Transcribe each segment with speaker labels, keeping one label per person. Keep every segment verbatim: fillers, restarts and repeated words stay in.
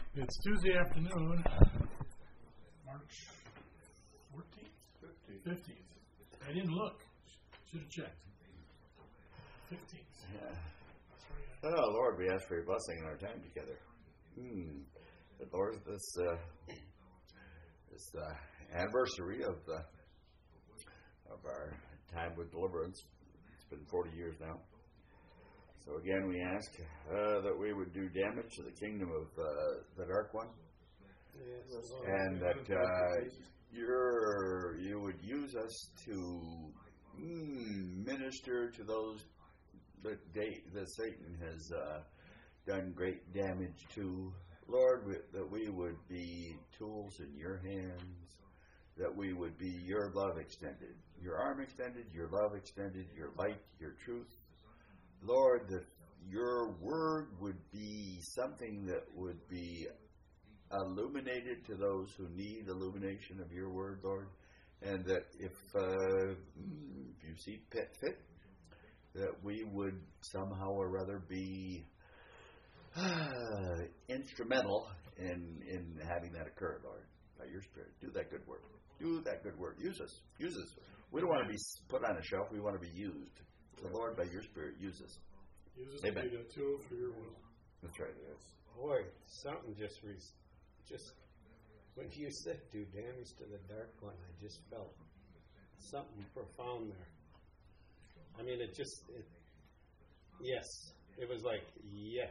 Speaker 1: It's Tuesday afternoon, March fourteenth? fifteenth. I didn't look. Should have checked. fifteenth.
Speaker 2: Yeah. Oh, Lord, we ask for your blessing in our time together. Hmm. But Lord, this uh, this uh, anniversary of the of our time with deliverance, it's been forty years now. So again, we ask uh, that we would do damage to the kingdom of uh, the Dark One, yes, and that uh, you're, you would use us to mm, minister to those that, they, that Satan has uh, done great damage to. Lord, we, that we would be tools in your hands, that we would be your love extended, your arm extended, your love extended, your light, your truth. Lord, that your word would be something that would be illuminated to those who need illumination of your word, Lord. And that if, uh, if you see fit, fit, that we would somehow or other be uh, instrumental in, in having that occur, Lord, by your Spirit. Do that good work. Do that good work. Use us. Use us. We don't want to be put on a shelf. We want to be used. The Lord, by your Spirit, use us.
Speaker 1: Use us
Speaker 2: Amen.
Speaker 1: to be a tool for your will.
Speaker 2: That's right.
Speaker 3: Yes. Boy, something just, re- just when you said do damage to the Dark One, I just felt something profound there. I mean, it just, it, yes, it was like, yes.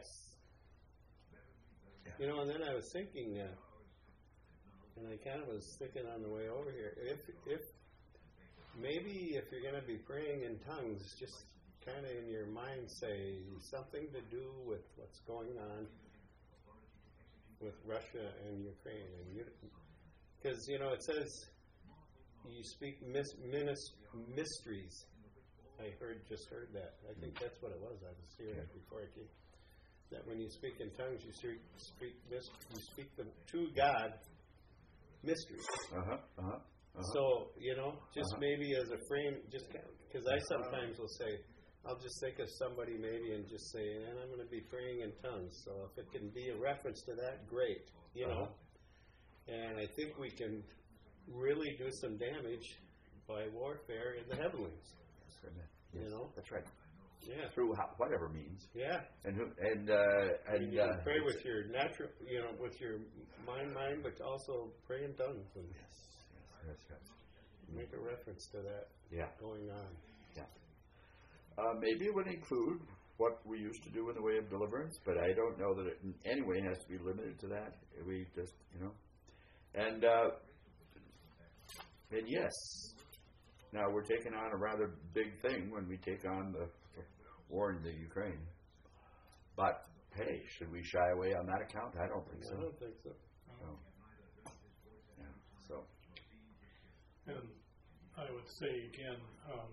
Speaker 3: You know, and then I was thinking, uh, and I kind of was thinking on the way over here, if, if, maybe if you're going to be praying in tongues, just kind of in your mind say something to do with what's going on with Russia and Ukraine. And because, you, you know, it says you speak mis, minis, mysteries. I heard just heard that. I think that's what it was. I was hearing it before I came. That when you speak in tongues, you speak, speak you speak them to God mysteries.
Speaker 2: Uh-huh, uh-huh. Uh-huh.
Speaker 3: So, you know, just uh-huh. maybe as a frame, just because I sometimes will say, I'll just think of somebody maybe and just say, and I'm going to be praying in tongues. So if it can be a reference to that, great, you
Speaker 2: uh-huh.
Speaker 3: know. And I think we can really do some damage by warfare in the heavenlies.
Speaker 2: Yes,
Speaker 3: you know?
Speaker 2: That's right.
Speaker 3: Yeah.
Speaker 2: Through how, whatever means.
Speaker 3: Yeah.
Speaker 2: And who, and uh, and
Speaker 3: you can
Speaker 2: uh,
Speaker 3: pray with your natural, you know, with your mind, mind, but also pray in tongues. And
Speaker 2: yes, yes, yes, yes.
Speaker 3: Make a reference to that.
Speaker 2: Yeah.
Speaker 3: Going on.
Speaker 2: Yeah. Uh, maybe it would include what we used to do in the way of deliverance, but I don't know that it in any way has to be limited to that. We just, you know, and uh, and yes. Now we're taking on a rather big thing when we take on the war in the Ukraine. But hey, should we shy away on that account? I don't think so.
Speaker 3: I don't think so.
Speaker 2: No. Yeah. So.
Speaker 1: And I would say again, um,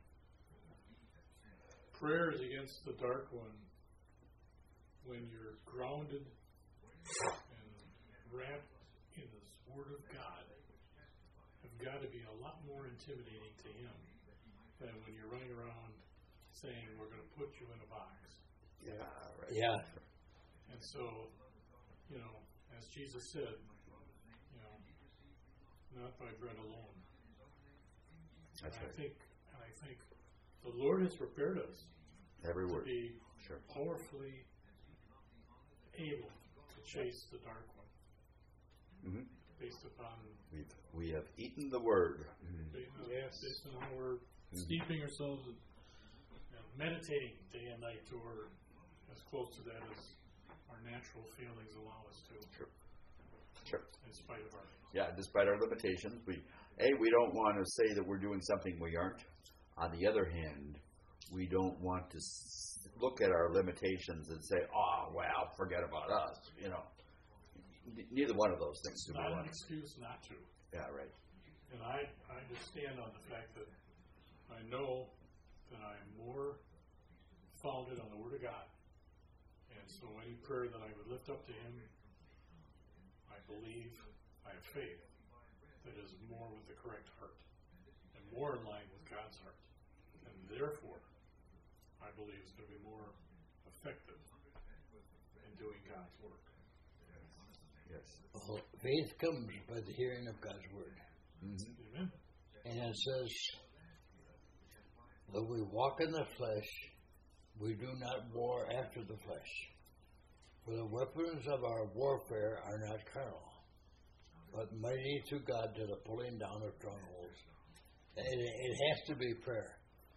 Speaker 1: prayers against the Dark One, when you're grounded and wrapped in this Word of God, have got to be a lot more intimidating to him than when you're running around saying, we're going to put you in a box.
Speaker 2: Yeah, right.
Speaker 3: Yeah.
Speaker 1: And so, you know, as Jesus said, you know, not by bread alone.
Speaker 2: That's
Speaker 1: and
Speaker 2: right.
Speaker 1: I think, and I think the Lord has prepared us
Speaker 2: Every
Speaker 1: to
Speaker 2: word.
Speaker 1: be
Speaker 2: Sure.
Speaker 1: powerfully able to chase the Dark One.
Speaker 2: Mm-hmm.
Speaker 1: Based upon
Speaker 2: We've, we have eaten the word.
Speaker 1: Mm-hmm. based, on,
Speaker 3: Yes.
Speaker 1: based on how we're
Speaker 2: Mm-hmm.
Speaker 1: steeping ourselves in, and meditating day and night to word as close to that as our natural feelings allow us to.
Speaker 2: Sure. Sure.
Speaker 1: In spite of our
Speaker 2: Yeah, despite our limitations, we A, we don't want to say that we're doing something we aren't. On the other hand, we don't want to s- look at our limitations and say, oh, well, forget about us, you know. Neither one of those things
Speaker 1: It's
Speaker 2: do we
Speaker 1: not
Speaker 2: want.
Speaker 1: an excuse not to.
Speaker 2: Yeah, right.
Speaker 1: And I, I just stand on the fact that I know that I am more founded on the Word of God. And so any prayer that I would lift up to Him, I believe, I have faith, that is more with the correct heart and more in line with God's heart. And therefore, I believe it's going to be more effective in doing God's work.
Speaker 2: Yes.
Speaker 4: Well, faith comes by the hearing of God's word.
Speaker 2: Mm-hmm.
Speaker 1: Amen.
Speaker 4: And it says, though we walk in the flesh, we do not war after the flesh. For the weapons of our warfare are not carnal, but mighty to God to the pulling down of strongholds. It, it has to be prayer.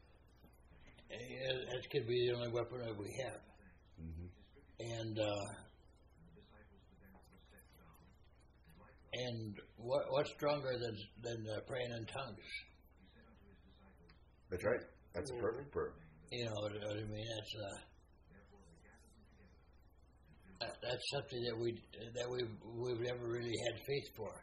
Speaker 4: It, it could be the only weapon that we have.
Speaker 2: Mm-hmm.
Speaker 4: And uh, and what, what's stronger than than uh, praying in tongues?
Speaker 2: That's right. That's a perfect prayer.
Speaker 4: You know what I mean? That's uh, that, that's something that we that we we've never really had faith for.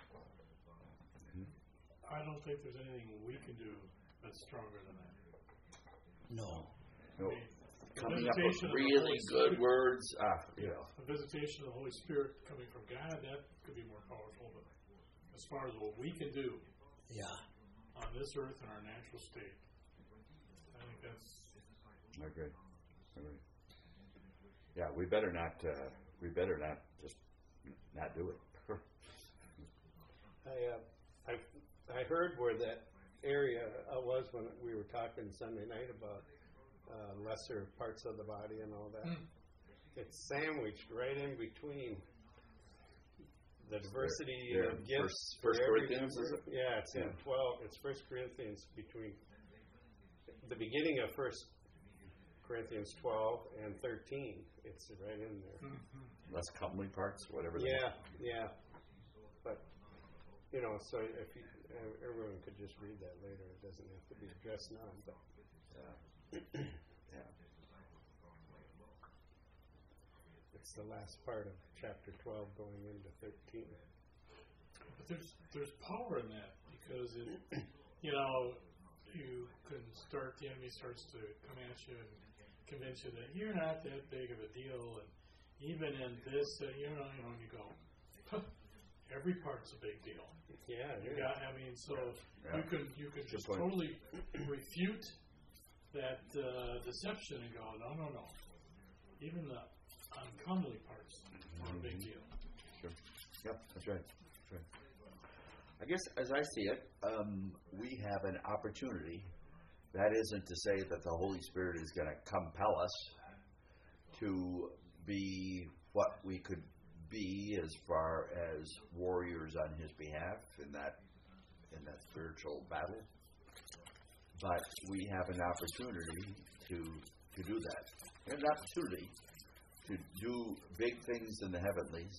Speaker 1: I don't think there's anything we can do that's stronger than that.
Speaker 4: No.
Speaker 2: No.
Speaker 1: I mean,
Speaker 2: Coming
Speaker 1: the
Speaker 2: up with
Speaker 1: visitation of the
Speaker 2: really
Speaker 1: Holy
Speaker 2: good
Speaker 1: Spirit-
Speaker 2: words. Ah, you know.
Speaker 1: The visitation of the Holy Spirit coming from God, that could be more powerful. But as far as what we can do
Speaker 4: Yeah.
Speaker 1: on this earth in our natural state, I think that's
Speaker 2: I agree. I agree. Yeah, we better not. Uh, we better not just not do it.
Speaker 3: I, uh, I, I heard where that area uh, was when we were talking Sunday night about uh, lesser parts of the body and all that.
Speaker 1: Mm.
Speaker 3: It's sandwiched right in between the diversity
Speaker 2: there
Speaker 3: of
Speaker 2: in
Speaker 3: gifts.
Speaker 2: First-
Speaker 3: for
Speaker 2: First
Speaker 3: every
Speaker 2: Corinthians, is
Speaker 3: member.
Speaker 2: it?
Speaker 3: Yeah, it's in
Speaker 2: Yeah.
Speaker 3: twelve. It's First Corinthians between the beginning of First Corinthians twelve and thirteen. It's right in there.
Speaker 1: mm-hmm.
Speaker 2: Less comely parts, whatever. they-
Speaker 3: Yeah, yeah. But, you know, so if you, uh, everyone could just read that later. It doesn't have to be addressed now. But
Speaker 2: Yeah. Yeah.
Speaker 3: it's the last part of chapter twelve going into thirteen.
Speaker 1: But there's there's power in that because it, you know, you can start, the enemy starts to come at you and convince you that you're not that big of a deal, and even in this, uh, you know, you know, and you go, huh, every part's a big deal.
Speaker 3: Yeah,
Speaker 1: You
Speaker 3: yeah.
Speaker 1: got, I mean, so
Speaker 2: Yeah.
Speaker 1: you can you can just
Speaker 2: Good point.
Speaker 1: totally refute that uh, deception and go, no, no, no. Even the uncomely parts are a big deal.
Speaker 2: Sure. Yep, that's right. That's right. I guess as I see it, um, we have an opportunity. That isn't to say that the Holy Spirit is going to compel us to be what we could be as far as warriors on His behalf in that in that spiritual battle. But we have an opportunity to to do that. We have an opportunity to do big things in the heavenlies.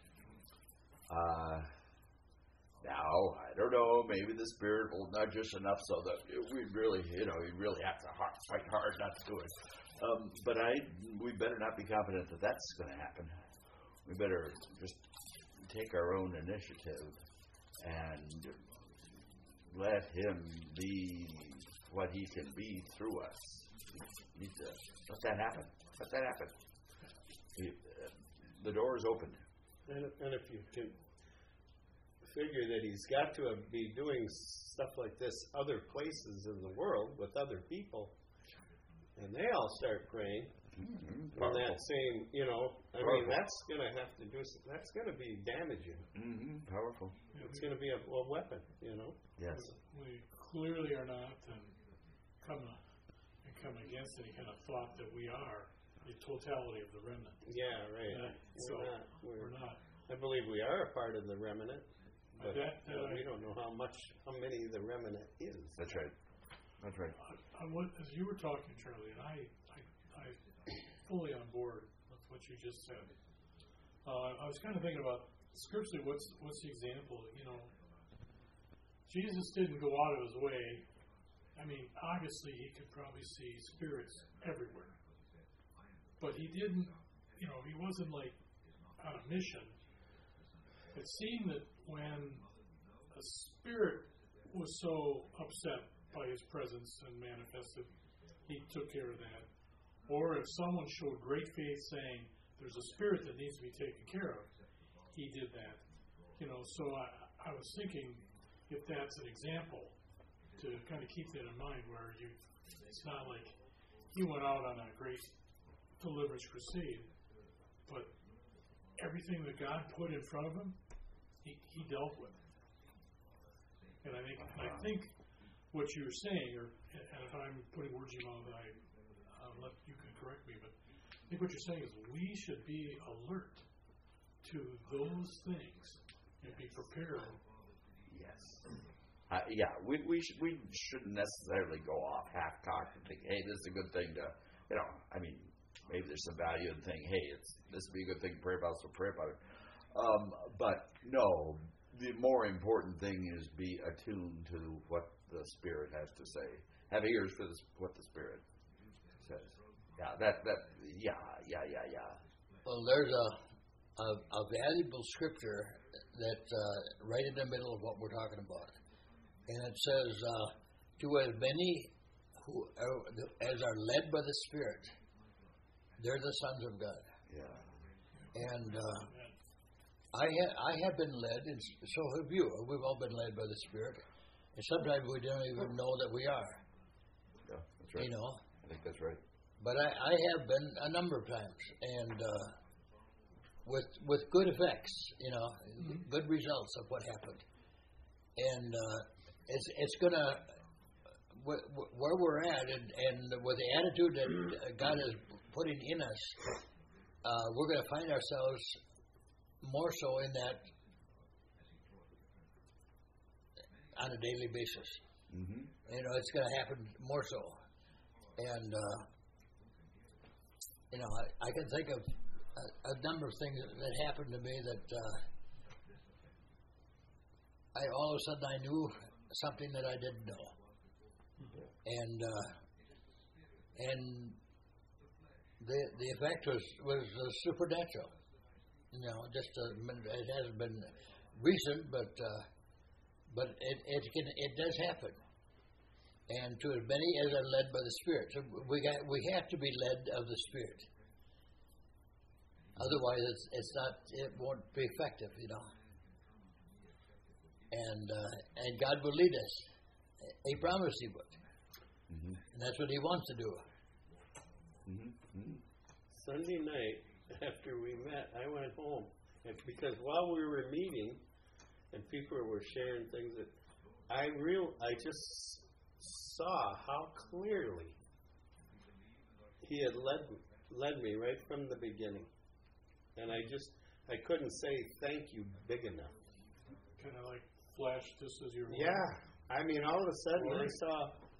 Speaker 2: Uh, now, I don't know, maybe the Spirit will nudge us enough so that we really, you know, we really have to hard, fight hard not to do it. Um, but I, we better not be confident that that's going to happen. We better just take our own initiative and let Him be what He can be through us. We need to let that happen. Let that happen. He, uh, the door is opened.
Speaker 3: And, and if you can figure that He's got to be doing stuff like this other places in the world with other people, and they all start praying,
Speaker 2: Mm-hmm.
Speaker 3: and that same, you know, I
Speaker 2: Powerful.
Speaker 3: mean, that's going to have to do, that's going to be damaging.
Speaker 2: Mm-hmm. Powerful.
Speaker 1: You know,
Speaker 3: It's going to be a, a weapon, you know.
Speaker 2: Yes.
Speaker 1: we clearly are not and come and come against any kind of thought that we are the totality of the remnant.
Speaker 3: Yeah, right.
Speaker 1: Uh,
Speaker 3: we're
Speaker 1: so
Speaker 3: not. We're,
Speaker 1: we're not.
Speaker 3: I believe we are a part of the remnant, but
Speaker 1: That- that
Speaker 3: uh,
Speaker 1: I-
Speaker 3: we don't know how much, how many the remnant is.
Speaker 2: That's right. That's right.
Speaker 1: I, I was, as you were talking, Charlie, and I, I, I fully on board with what you just said. Uh, I was kind of thinking about scripturally, what's what's the example? You know, Jesus didn't go out of His way. I mean, obviously, He could probably see spirits everywhere, but He didn't. You know, He wasn't like on a mission. It seemed that when a spirit was so upset by His presence and manifested, He took care of that. Or if someone showed great faith saying there's a spirit that needs to be taken care of, He did that. You know, so I, I was thinking if that's an example to kind of keep that in mind, where you, it's not like He went out on a great deliverance crusade, but every everything that God put in front of him, he, he dealt with. And I think I think what you're saying, or and if I'm putting words in your mouth, I I'll let you can correct me, but I think what you're saying is we should be alert to those things and be prepared.
Speaker 2: Yes. Uh, yeah, we we should, we shouldn't necessarily go off half cocked and think, hey, this is a good thing to, you know. I mean, maybe there's some value in thinking, hey, it's this would be a good thing to pray about, so pray about it. Um, but no, the more important thing is be attuned to what the Spirit has to say. Have ears for this, what the Spirit says. Yeah, that that yeah yeah yeah yeah.
Speaker 4: Well, there's a a, a valuable scripture that uh, right in the middle of what we're talking about, and it says, uh, "To as many who are, as are led by the Spirit, they're the sons of God."
Speaker 2: Yeah.
Speaker 4: And uh, I ha- I have been led, and so have you. We've all been led by the Spirit, and sometimes we don't even know that we are.
Speaker 2: Yeah, that's right.
Speaker 4: You know.
Speaker 2: I think that's right.
Speaker 4: But I, I have been a number of times, and uh, with with good effects, you know, mm-hmm. good results of what happened. And uh, it's it's gonna wh- wh- where we're at, and, and with the attitude that God is putting in us, uh, we're going to find ourselves more so in that on a daily basis.
Speaker 2: Mm-hmm.
Speaker 4: You know, it's going to happen more so, and. Uh, You know, I, I can think of a, a number of things that, that happened to me that uh, I all of a sudden I knew something that I didn't know, and uh, and the the effect was was uh, supernatural. You know, just a, it hasn't been recent, but uh, but it it can it does happen. And to as many as are led by the Spirit. So we got, we have to be led of the Spirit. Otherwise, it's it's not it won't be effective, you know. And uh, and God will lead us. He promised He would,
Speaker 2: mm-hmm.
Speaker 4: and that's what He wants to do.
Speaker 2: Mm-hmm. Mm-hmm.
Speaker 3: Sunday night after we met, I went home, and because while we were meeting, and people were sharing things that I real I just. saw how clearly he had led led me right from the beginning, and I just I couldn't say thank you big enough.
Speaker 1: Kind of like flash just as you're.
Speaker 3: Yeah, I mean, all of a sudden
Speaker 1: Or,
Speaker 3: I saw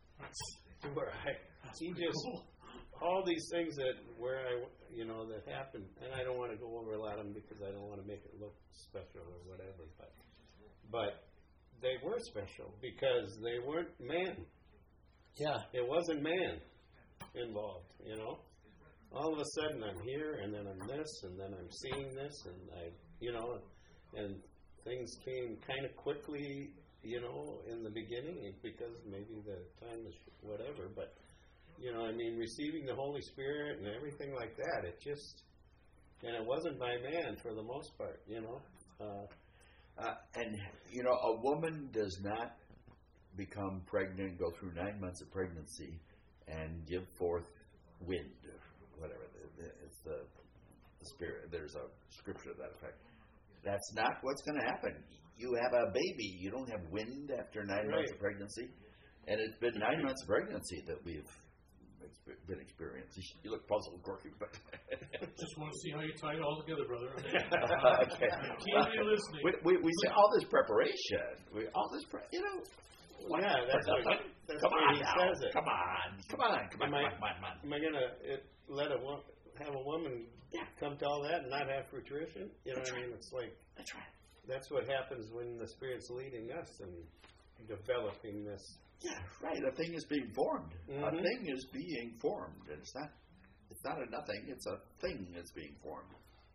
Speaker 3: where I he just all these things that where I you know that happened, and I don't want to go over a lot of them because I don't want to make it look special or whatever, but but they were special because they weren't man.
Speaker 4: Yeah.
Speaker 3: It wasn't man involved, you know. All of a sudden I'm here, and then I'm this, and then I'm seeing this, and I, you know, and things came kind of quickly, you know, in the beginning because maybe the time is whatever. But, you know, I mean, receiving the Holy Spirit and everything like that, it just, and it wasn't by man for the most part, you know. Uh,
Speaker 2: uh, and, you know, a woman does not become pregnant, go through nine months of pregnancy, and give forth wind, or whatever. It's the, the spirit. There's a scripture to that effect. That's not what's going to happen. You have a baby. You don't have wind after nine
Speaker 3: right.
Speaker 2: months of pregnancy. And it's been nine months of pregnancy that we've been experiencing. You look puzzled, Corky, but
Speaker 1: just want to see how you tie it all together, brother.
Speaker 2: Okay.
Speaker 1: I'm keenly listening.
Speaker 2: We, we, we say all this preparation. We, all this, pre- you know.
Speaker 3: Well, yeah, that's what, that's
Speaker 2: come
Speaker 3: where
Speaker 2: on
Speaker 3: he
Speaker 2: now.
Speaker 3: says it.
Speaker 2: Come on, come on, come on,
Speaker 3: am I,
Speaker 2: come on, come on.
Speaker 3: Am I gonna it, let a wo- have a woman
Speaker 2: yeah.
Speaker 3: come to all that and not have fruition? You know
Speaker 2: that's
Speaker 3: what
Speaker 2: right.
Speaker 3: I mean? It's like
Speaker 2: that's right.
Speaker 3: That's what happens when the Spirit's leading us and developing this.
Speaker 2: Yeah, right. A thing is being formed.
Speaker 3: Mm-hmm.
Speaker 2: A thing is being formed. It's not. It's not a nothing. It's a thing that's being formed.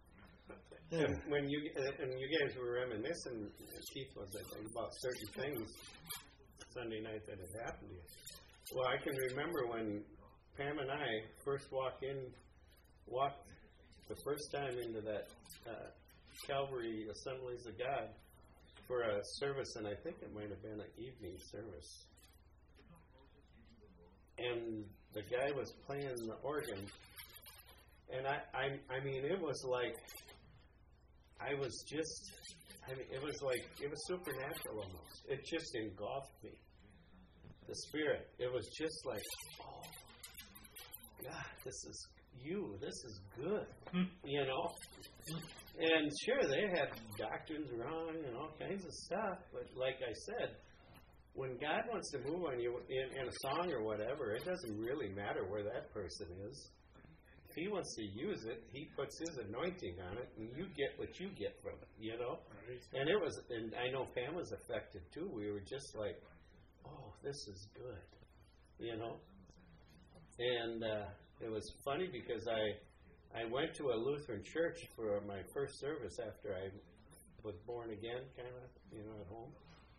Speaker 3: Yeah. And when you and you guys were reminiscing, Keith was I think about certain things Sunday night that had happened to you. Well, I can remember when Pam and I first walked in, walked the first time into that uh, Calvary Assemblies of God for a service, and I think it might have been an evening service. And the guy was playing the organ, and I, I, I mean, it was like I was just, I mean, it was like, it was supernatural almost. It just engulfed me. The Spirit. It was just like, oh, God, this is you. This is good. You know? And sure, they had doctrines wrong and all kinds of stuff. But like I said, when God wants to move on you in, in a song or whatever, it doesn't really matter where that person is. If He wants to use it, He puts His anointing on it, and you get what you get from it, you know?
Speaker 1: Right.
Speaker 3: And it was, and I know Pam was affected too. We were just like, oh, this is good, you know? And uh, it was funny because I I went to a Lutheran church for my first service after I was born again, kind of, you know, at home.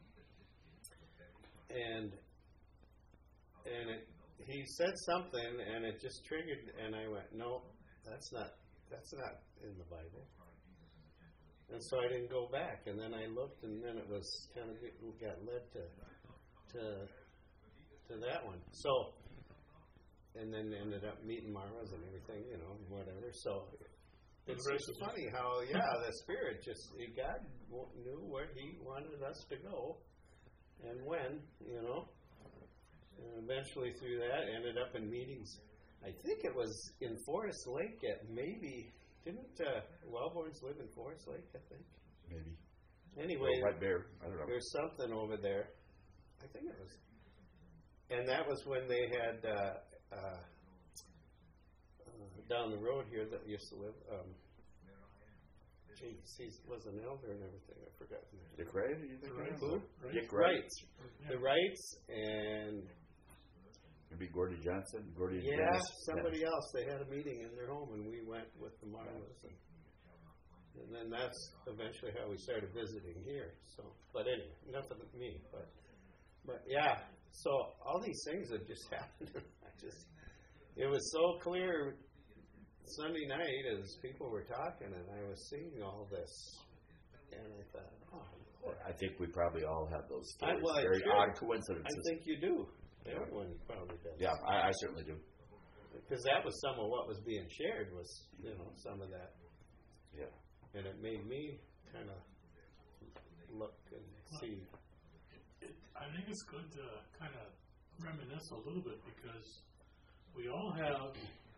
Speaker 3: And and it, he said something, and it just triggered, and I went, no, that's not that's not in the Bible. And so I didn't go back, and then I looked, and then it was kind of it got led to to to that one. So. And then ended up meeting Mara's and everything, you know, whatever. So it's just funny how, yeah, the Spirit just, God knew where He wanted us to go and when, you know. And eventually through that, ended up in meetings. I think it was in Forest Lake at maybe, didn't uh, Wellborns live in Forest Lake, I think?
Speaker 2: Maybe.
Speaker 3: Anyway,
Speaker 2: right there. I don't know.
Speaker 3: There's something over there. I think it was. And that was when they had... Uh, Uh, uh, down the road here that used to live. Um, geez, he was an elder and everything. I forgot.
Speaker 2: Dick Wright? You think
Speaker 1: Right.
Speaker 2: Who?
Speaker 1: Right.
Speaker 2: Dick Wright.
Speaker 3: The Wrights and
Speaker 2: Maybe Gordy Johnson. Gordy.
Speaker 3: yeah,
Speaker 2: Dennis.
Speaker 3: somebody
Speaker 2: Yeah.
Speaker 3: else. They had a meeting in their home, and we went with the Marlas, and, and then that's eventually how we started visiting here. So, but anyway, enough of me. But but yeah. So all these things have just happened. I just, it was so clear Sunday night as people were talking, and I was seeing all this, and I thought, oh, Lord.
Speaker 2: I think we probably all have those stories.
Speaker 3: I, well,
Speaker 2: Very
Speaker 3: sure.
Speaker 2: odd coincidences.
Speaker 3: I think you do. Everyone probably does.
Speaker 2: Yeah, I, I certainly do.
Speaker 3: Because that was some of what was being shared was, you know, some of that,
Speaker 2: Yeah.
Speaker 3: and it made me kind of look and see.
Speaker 1: It, I think it's good to kind of reminisce a little bit because we all have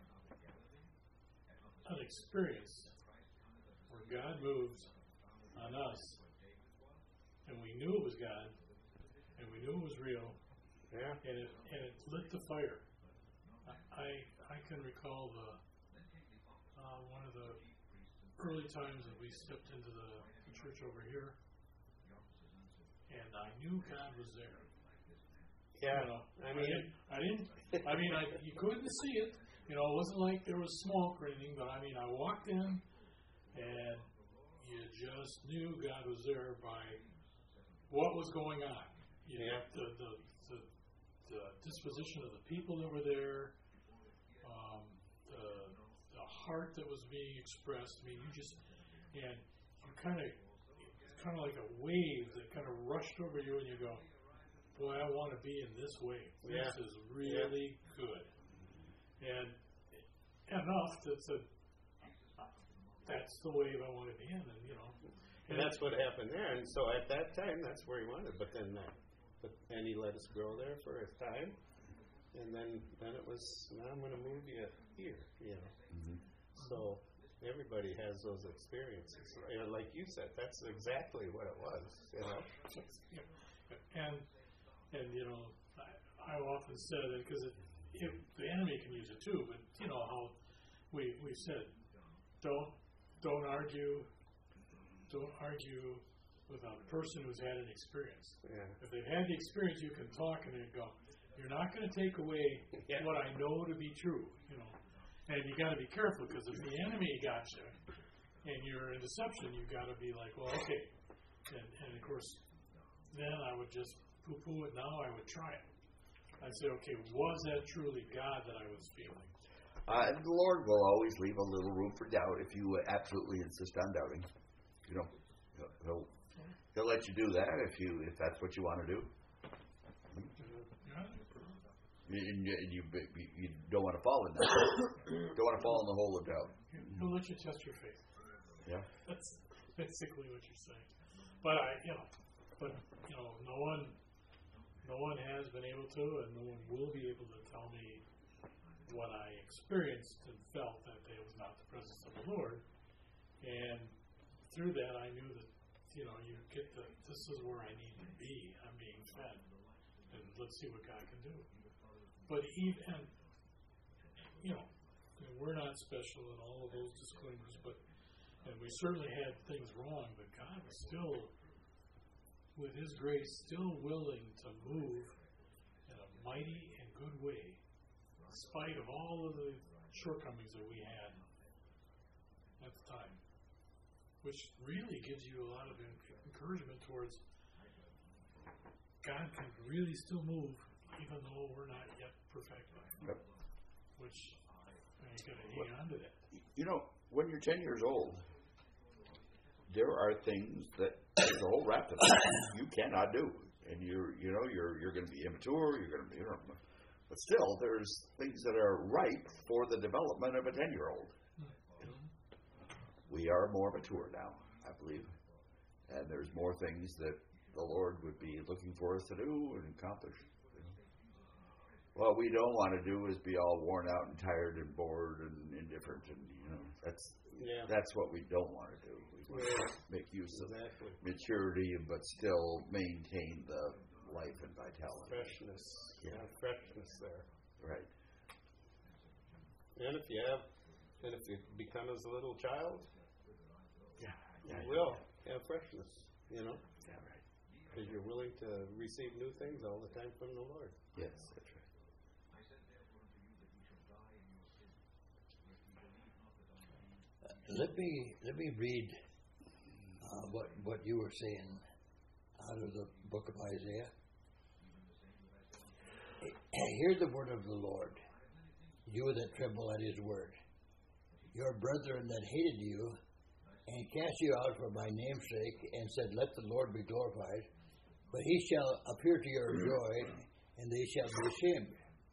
Speaker 1: an experience where God moved on us, and we knew it was God, and we knew it was real,
Speaker 3: Yeah.
Speaker 1: and it and it lit the fire. I I can recall the uh, one of the early times that we stepped into the, the church over here, and I knew God was there.
Speaker 3: Yeah.
Speaker 1: You know,
Speaker 3: I
Speaker 1: I
Speaker 3: mean,
Speaker 1: didn't. I didn't. I mean, I you couldn't see it. You know, it wasn't like there was smoke or anything. But I mean, I walked in, and you just knew God was there by what was going on. You know,
Speaker 3: Yeah.
Speaker 1: the, the the the disposition of the people that were there, um, the the heart that was being expressed. I mean, you just and you kind of it's kind of like a wave that kind of rushed over you, and you go, boy, I want to be in this wave.
Speaker 3: Yeah.
Speaker 1: This is really yeah. good. And enough that said, that's the wave I want to be in. And, you know.
Speaker 3: And that's what happened there. And so at that time, that's where he wanted. But then that, but, and he let us grow there for a time. And then, then it was, now I'm going to move you here, you know.
Speaker 2: Mm-hmm.
Speaker 3: So everybody has those experiences. You know, like you said, that's exactly what it was, you know.
Speaker 1: And, and you know, I, I often said it because it, it, the enemy can use it too, but you know how we we said, don't don't argue, don't argue with a person who's had an experience.
Speaker 3: Yeah.
Speaker 1: If they've had the experience, you can talk and they go, you're not going to take away
Speaker 3: yeah.
Speaker 1: what I know to be true, you know. And you got to be careful because if the enemy got you and you're in deception, you got to be like, well, okay. And, and of course, then I would just poo-poo it. Now I would try it. I'd say, okay, was that truly God that I was feeling?
Speaker 2: Uh, and the Lord will always leave a little room for doubt if you absolutely insist on doubting. You know, he'll he'll let you do that if you if that's what you want to do.
Speaker 1: Yeah.
Speaker 2: And you, you, you don't want to fall in that. Don't want to fall in the hole of doubt.
Speaker 1: He'll let you test your faith.
Speaker 2: Yeah.
Speaker 1: That's basically what you're saying. But I, you know, but you know, no one, no one has been able to, and no one will be able to tell me what I experienced and felt that day was not the presence of the Lord. And through that, I knew that, you know, you get the, this is where I need to be. I'm being fed, and let's see what God can do. But even, you know, we're not special in all of those disclaimers, but and we certainly had things wrong, but God was still, with His grace, still willing to move in a mighty and good way, in spite of all of the shortcomings that we had at the time, which really gives you a lot of encouragement towards God can really still move, even though we're not yet perfected.
Speaker 2: Yep.
Speaker 1: Which you got to hang on to that.
Speaker 2: You know, when you're ten years old, there are things that the whole rap of it you cannot do, and you're you know you're you're going to be immature. You're going to be, you know, but still, there's things that are ripe for the development of a ten year old. We are more mature now, I believe, and there's more things that the Lord would be looking for us to do and accomplish. What we don't want to do is be all worn out and tired and bored and indifferent, and you know that's
Speaker 3: Yeah.
Speaker 2: that's what we don't want to do. We want
Speaker 3: Yeah.
Speaker 2: to make use of
Speaker 3: Exactly.
Speaker 2: maturity, but still maintain the life and vitality.
Speaker 3: Freshness.
Speaker 2: Yeah.
Speaker 3: Yeah, freshness there.
Speaker 2: Right.
Speaker 3: And if you have, and if you become as a little child,
Speaker 2: Yeah. Yeah.
Speaker 3: you will have freshness, you know,
Speaker 2: Yeah. Right.
Speaker 3: because you're willing to receive new things all the time from the Lord.
Speaker 2: Yes, that's right.
Speaker 4: Let me let me read uh, what what you were saying out of the book of Isaiah. Hear the word of the Lord, you that tremble at His word. Your brethren that hated you and cast you out for my name's sake, and said, "Let the Lord be glorified," but He shall appear to your joy, and they shall be ashamed.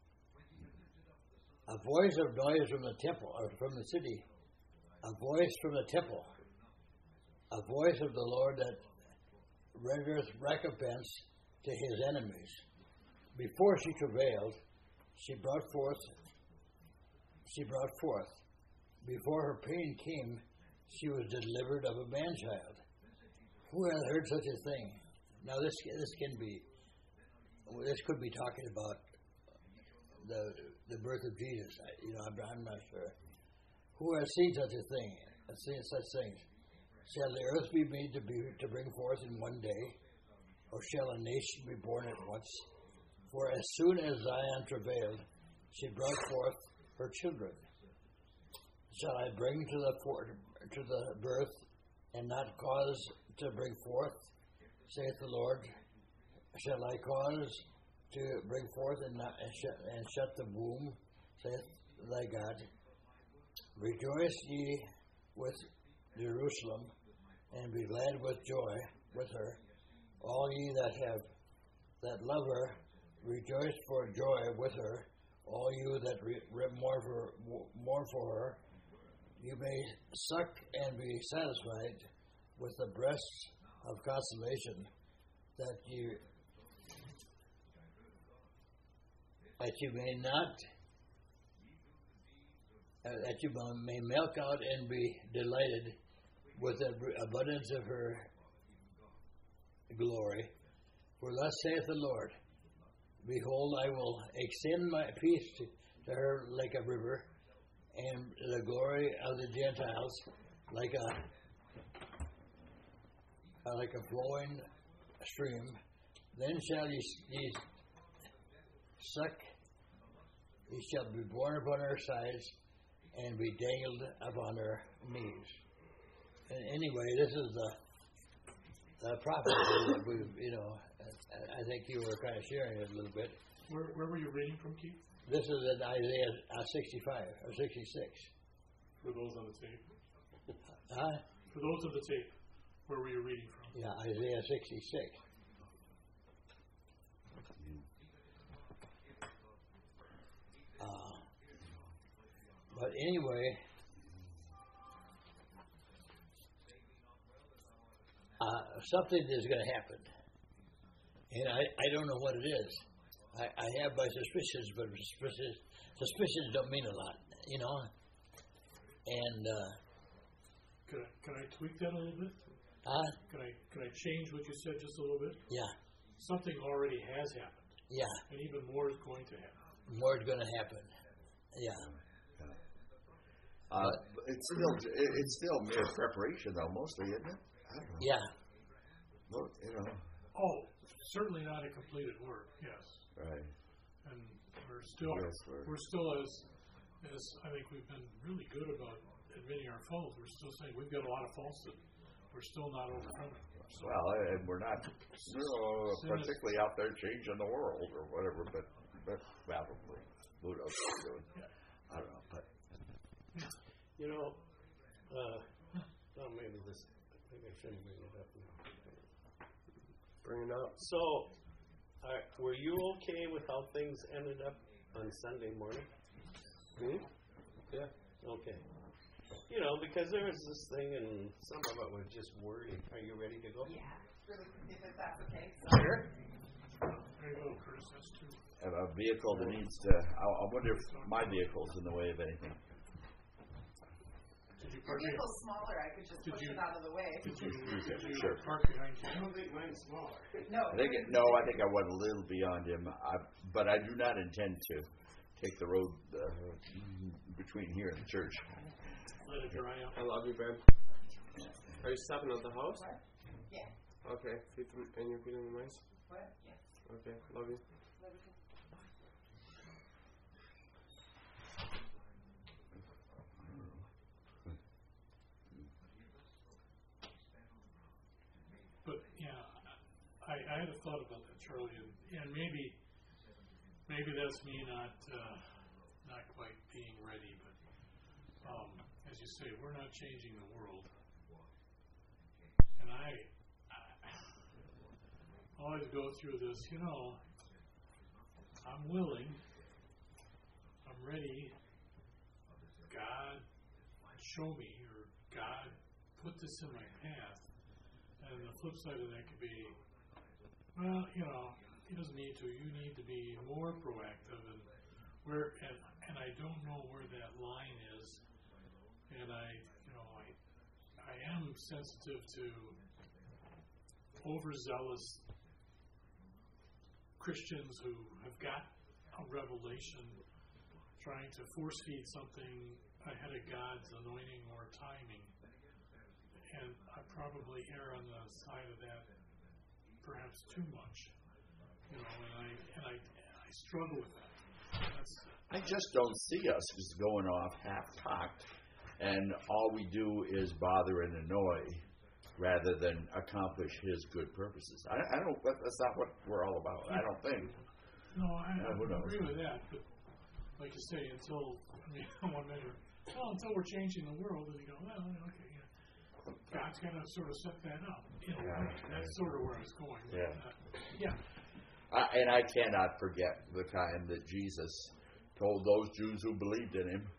Speaker 4: A voice of noise from the temple, or from the city. A voice from the temple, a voice of the Lord that rendereth recompense to His enemies. Before she travailed, she brought forth, she brought forth. Before her pain came, she was delivered of a man-child. Who hath heard such a thing? Now this this can be, this could be talking about the the birth of Jesus. I, you know, I'm, I'm not sure. Who has seen such a thing, has seen such things? Shall the earth be made to be to bring forth in one day, or shall a nation be born at once? For as soon as Zion travailed, she brought forth her children. Shall I bring to the for, to the birth, and not cause to bring forth, saith the Lord? Shall I cause to bring forth and, not, and, shut, and shut the womb, saith thy God? Rejoice ye with Jerusalem, and be glad with joy with her. All ye that have that love her, rejoice for joy with her. All you that re, re, mourn for mourn for her, you may suck and be satisfied with the breasts of consolation, that you that you may not. Uh, that you may milk out and be delighted with the abundance of her glory. For thus saith the Lord, behold, I will extend my peace to, to her like a river, and the glory of the Gentiles like a uh, like a flowing stream. Then shall ye, ye suck, ye shall be born upon her sides, and be dangled upon her knees. And anyway, this is the the prophecy that we, you know, I, I think you were kind of sharing it a little bit.
Speaker 1: Where, where were you reading from, Keith?
Speaker 4: This is in Isaiah uh, sixty-five or sixty-six.
Speaker 1: For those on the tape.
Speaker 4: Huh?
Speaker 1: For those on the tape, where were you reading from?
Speaker 4: Yeah, Isaiah sixty-six. Uh, but anyway, something is going to happen. And I, I don't know what it is. I, I have my suspicions, but suspicions, suspicions don't mean a lot, you know. And uh,
Speaker 1: Can I, can I tweak that a little bit?
Speaker 4: uh,
Speaker 1: Can I can I change what you said just a little bit?
Speaker 4: yeah,
Speaker 1: Something already has happened,
Speaker 4: yeah,
Speaker 1: and even more is going to happen.
Speaker 4: more is going to happen. Yeah,
Speaker 2: Uh, it's still it, it's still mere preparation, though, mostly, isn't it? I don't know.
Speaker 4: yeah,
Speaker 2: Well, you know,
Speaker 1: Oh, certainly not a completed work. Yes,
Speaker 2: right.
Speaker 1: and we're still
Speaker 2: Yes, we're-
Speaker 1: we're still as as I think we've been really good about admitting our faults. We're still saying we've got a lot of faults that we're still not overcoming. So,
Speaker 2: Well, and we're not you know, particularly out there changing the world or whatever, but but well, who knows what we're doing? I don't know, but
Speaker 3: You know, uh, oh, maybe this, I think I shouldn't bring it up now.
Speaker 5: Bring it up.
Speaker 3: So, uh, were you okay with how things ended up on Sunday morning?
Speaker 5: Me? Yeah.
Speaker 3: Okay. You know, because there was this thing and some of it was just wordy. Are you ready to go?
Speaker 6: Yeah, really, if that's okay.
Speaker 3: Sure.
Speaker 1: there you go, Chris. That's true.
Speaker 2: a a vehicle that needs to. I, I wonder if my vehicle's in the way of anything.
Speaker 1: Did you
Speaker 6: Your
Speaker 1: park it?
Speaker 6: vehicle's smaller, I could just
Speaker 1: Did
Speaker 6: push
Speaker 1: you-
Speaker 6: it out of the way.
Speaker 1: Did you, did you
Speaker 2: Sure.
Speaker 1: park behind you?
Speaker 3: I don't think mine's smaller.
Speaker 6: No.
Speaker 2: I think it, no, I think I went a little beyond him, I, but I do not intend to take the road uh, between here and the church.
Speaker 1: Let it dry out.
Speaker 5: I love you, babe. Are you stopping at the house?
Speaker 6: What? Yeah.
Speaker 5: Okay. Feed them, and you're feeding the mice?
Speaker 6: What? Yeah.
Speaker 5: Okay. Love you.
Speaker 1: But yeah, I, I had a thought about that, Charlie, and, and maybe maybe that's me not uh, not quite being ready. But um, as you say, we're not changing the world, and I, I always go through this. You know, I'm willing, I'm ready. God, show me, or God, put this in my path. And the flip side of that could be, well, you know, he doesn't need to. You need to be more proactive, and where, and, and I don't know where that line is. And I, you know, I, I am sensitive to overzealous Christians who have got a revelation, trying to force feed something ahead of God's anointing or timing. And I probably err on the side of that perhaps too much, you know, and I and I, I struggle with that. That's,
Speaker 2: I just don't see us just going off half-cocked, and all we do is bother and annoy rather than accomplish His good purposes. I, I don't. That's not what we're all about. I don't think.
Speaker 1: no, I,
Speaker 2: Yeah,
Speaker 1: I
Speaker 2: who knows?
Speaker 1: agree with that, but like you say, until I mean, one measure, well, until we're changing the world, and you go, well, okay, yeah. God's got to sort of set that up. You know,
Speaker 2: Yeah.
Speaker 1: that's sort of where I was going.
Speaker 2: Yeah.
Speaker 1: Uh, yeah.
Speaker 2: I, and I cannot forget the time that Jesus told those Jews who believed in Him,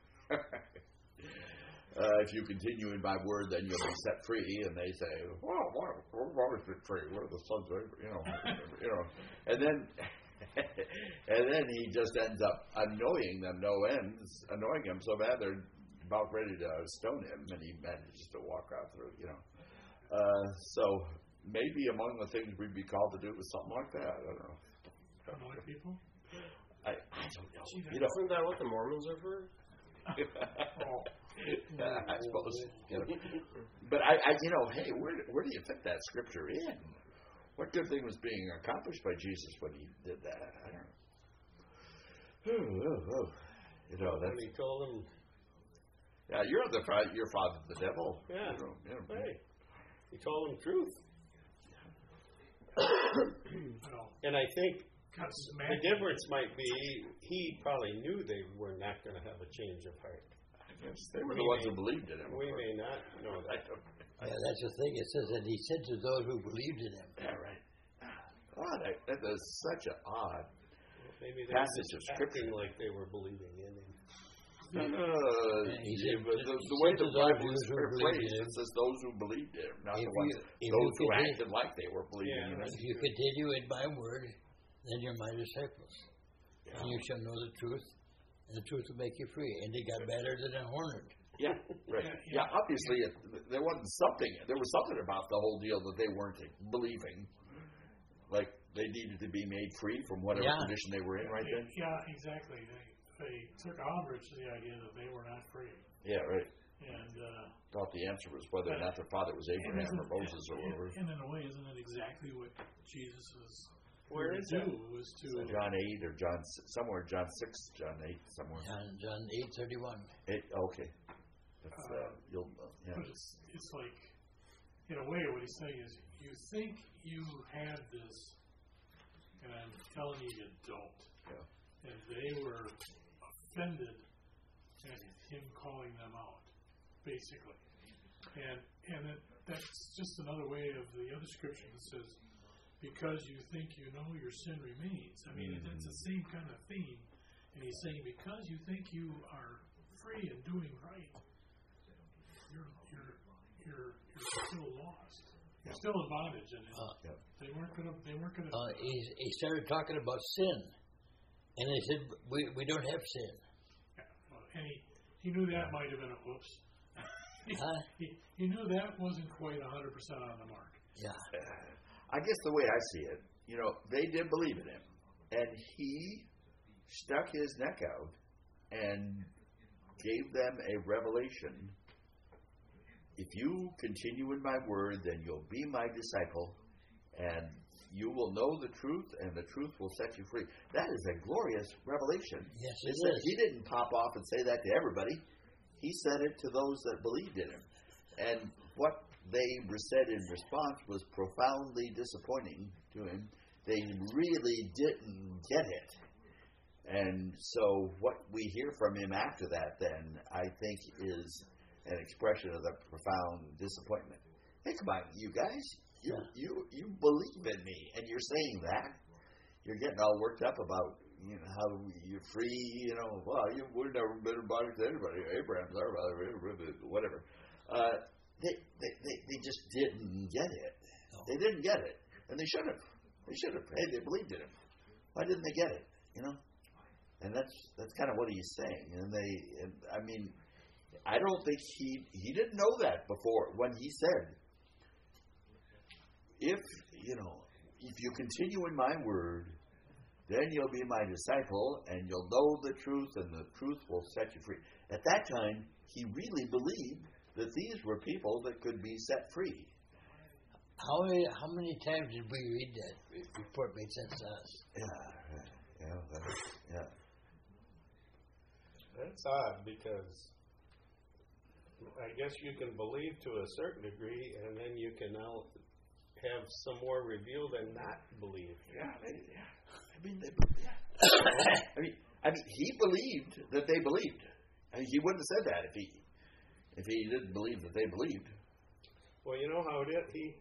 Speaker 2: uh, "If you continue in My word, then you'll be set free." And they say, "Well, what? We're always been free. We're the sons of Abraham," you know, you know. And then, and then He just ends up annoying them no end, annoying them so bad they're about ready to stone Him, and He manages to walk out through, you know. Uh, so maybe among the things we'd be called to do is something like that. I don't know.
Speaker 1: Annoy people.
Speaker 2: I, I don't know. You know,
Speaker 5: Isn't that what the Mormons are for?
Speaker 2: yeah, I suppose. You know. But I, I, you know, hey, where where do you fit that scripture in? What good thing was being accomplished by Jesus when He did that? I don't know. Oh, oh, oh. You know,
Speaker 3: When
Speaker 2: that's
Speaker 3: he told him,
Speaker 2: yeah. You're the fa- your father's the devil.
Speaker 3: Yeah.
Speaker 2: You know, you know.
Speaker 3: hey, he told him truth.
Speaker 1: Well,
Speaker 3: And I think
Speaker 1: got
Speaker 3: the
Speaker 1: smacked.
Speaker 3: difference might be he probably knew they were not going to have a change of heart.
Speaker 2: I guess they were
Speaker 3: We
Speaker 2: the ones
Speaker 3: may-
Speaker 2: who believed in Him. of
Speaker 3: We
Speaker 2: course.
Speaker 3: may not know
Speaker 2: I
Speaker 3: that.
Speaker 2: don't.
Speaker 4: yeah. That's the thing. It says that He said to those who believed in Him.
Speaker 2: Yeah, right. Oh, that, that is such an odd.
Speaker 3: Maybe they were
Speaker 2: Passage
Speaker 3: just
Speaker 2: of Scripture.
Speaker 3: acting like they were believing in him.
Speaker 2: No, no, no, no.
Speaker 4: And he
Speaker 2: Yeah,
Speaker 4: said,
Speaker 2: but the,
Speaker 4: he
Speaker 2: the way
Speaker 4: said
Speaker 2: the
Speaker 4: to those
Speaker 2: Bible is
Speaker 4: who believed
Speaker 2: phrased,
Speaker 4: in
Speaker 2: it says those who believed in him, not
Speaker 4: If
Speaker 2: the ones,
Speaker 4: you- if
Speaker 2: those
Speaker 4: you
Speaker 2: who
Speaker 4: continue-
Speaker 2: acted like they were believing
Speaker 3: Yeah,
Speaker 2: in him.
Speaker 4: If you continue in my word, then you're my disciples. And you shall know the truth, and the truth will make you free. And they got better than a hornet.
Speaker 2: Yeah, right. Yeah, obviously, it, there wasn't something. There was something about the whole deal that they weren't believing. Like they needed to be made free from whatever
Speaker 4: Yeah.
Speaker 2: condition they were in, right then.
Speaker 1: Yeah, exactly. They they took umbrage to the idea that they were not free,
Speaker 2: Yeah, right.
Speaker 1: and uh,
Speaker 2: Thought the answer was whether or not their father was
Speaker 1: and
Speaker 2: Abraham
Speaker 1: isn't-
Speaker 2: or Moses or whatever.
Speaker 1: And in a way, isn't it exactly what Jesus was
Speaker 3: Where
Speaker 1: to
Speaker 3: is
Speaker 1: do?
Speaker 3: that?
Speaker 1: Was to
Speaker 2: John eight or John s- somewhere John six, John eight somewhere.
Speaker 4: John, John eight thirty-one.
Speaker 2: Eight, okay. That's, uh, you'll, uh, yeah.
Speaker 1: But it's it's like, in a way, what he's saying is, you think you have this, and I'm telling you, you don't.
Speaker 2: Yeah.
Speaker 1: And they were offended at him calling them out, basically. And and it, that's just another way of the other scripture that says, because you think you know, your sin remains. I mean,
Speaker 2: Mm-hmm.
Speaker 1: it's the same kind of theme. And he's saying, because you think you are free and doing right, you're you're you're you're still lost. You're still in bondage, and
Speaker 4: Uh,
Speaker 2: Yep.
Speaker 1: they weren't gonna they weren't gonna.
Speaker 4: Uh, he, he started talking about sin. And they said, we, we don't have sin.
Speaker 1: Yeah, well, and he, he knew that might have been a whoops. he,
Speaker 4: Huh?
Speaker 1: he, he knew that wasn't quite one hundred percent on the mark.
Speaker 4: Yeah.
Speaker 2: I guess the way I see it, you know, they did believe in him, and he stuck his neck out and gave them a revelation. If you continue in my word, then you'll be my disciple, and you will know the truth, and the truth will set you free. That is a glorious revelation.
Speaker 4: Yes,
Speaker 2: It
Speaker 4: it
Speaker 2: said
Speaker 4: is.
Speaker 2: he didn't pop off and say that to everybody. He said it to those that believed in him. And what they said in response was profoundly disappointing to him. They really didn't get it. And so what we hear from him after that, then, I think is an expression of the profound disappointment. Hey, come on, you guys. You, you you believe in me, and you're saying that. You're getting all worked up about, you know, how you're free, you know, well, you, we've never been in bondage to anybody. Abraham's our father, whatever. Uh, they, they, they, they just didn't get it.
Speaker 4: No.
Speaker 2: They didn't get it. And they should have. They should have. Hey, they believed in him. Why didn't they get it? You know? And that's that's kind of what he's saying. And they, and, I mean, I don't think he, he didn't know that before when he said, if, you know, if you continue in my word, then you'll be my disciple, and you'll know the truth, and the truth will set you free. At that time, he really believed that these were people that could be set free.
Speaker 4: How many, how many times did we read that before it made sense to us?
Speaker 2: Yeah, yeah, that, yeah.
Speaker 3: That's odd because I guess you can believe to a certain degree, and then you can now have some more revealed and not believe.
Speaker 2: Yeah, they, yeah. I mean, they, yeah. I mean, I mean, he believed that they believed. I mean, he wouldn't have said that if he if he didn't believe that they believed.
Speaker 3: Well, you know how it is. He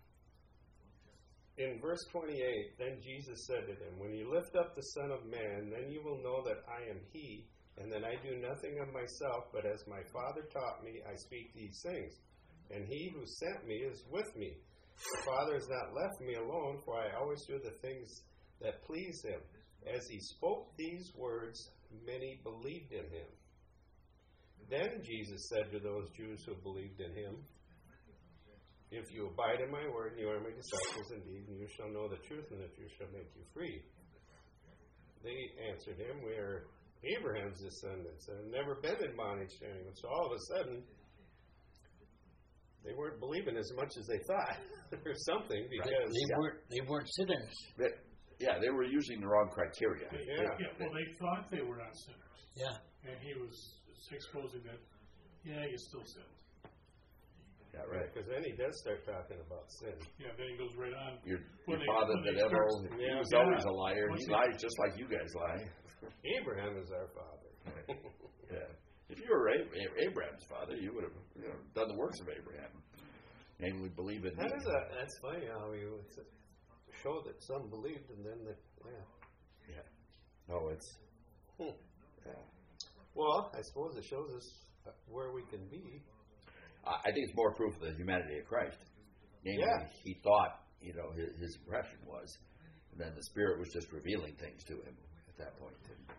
Speaker 3: in verse twenty-eight, then Jesus said to them, "When you lift up the Son of Man, then you will know that I am He, and that I do nothing of myself, but as my Father taught me, I speak these things. And He who sent me is with me. The Father has not left me alone, for I always do the things that please Him." As He spoke these words, many believed in Him. Then Jesus said to those Jews who believed in Him, "If you abide in my word, and you are my disciples indeed, and you shall know the truth, and the truth shall make you free." They answered Him, "We are Abraham's descendants, and have never been in bondage to anyone." So all of a sudden, they weren't believing as much as they thought, or something, because
Speaker 4: They weren't, they weren't sinners.
Speaker 2: That, yeah, they were using the wrong criteria.
Speaker 3: Yeah.
Speaker 1: Yeah, well, they thought they were not sinners,
Speaker 4: Yeah.
Speaker 1: and he was exposing that. Yeah, you still sin.
Speaker 2: Yeah, right.
Speaker 3: because then he does start talking about sin.
Speaker 1: Yeah, then he goes right on.
Speaker 2: Your,
Speaker 1: When
Speaker 2: your
Speaker 1: they-
Speaker 2: father,
Speaker 1: when
Speaker 2: the
Speaker 1: they
Speaker 2: devil,
Speaker 1: start-
Speaker 2: he
Speaker 3: Yeah.
Speaker 2: was
Speaker 1: Yeah.
Speaker 2: always a liar.
Speaker 1: Once
Speaker 2: He
Speaker 1: he-
Speaker 2: lies just like you guys lie.
Speaker 3: Abraham is our father.
Speaker 2: Yeah. If you were A- Abraham's father, you would have, you know, done the works of Abraham, namely believe in me.
Speaker 3: That is a, that's funny how you would show that some believed and then the, yeah.
Speaker 2: Yeah. No, it's.
Speaker 3: Hmm.
Speaker 2: Yeah.
Speaker 3: Well, I suppose it shows us uh, where we can be.
Speaker 2: Uh, I think it's more proof of the humanity of Christ. Namely,
Speaker 3: Yeah.
Speaker 2: he thought, you know, his, his impression was, and then the Spirit was just revealing things to him at that point.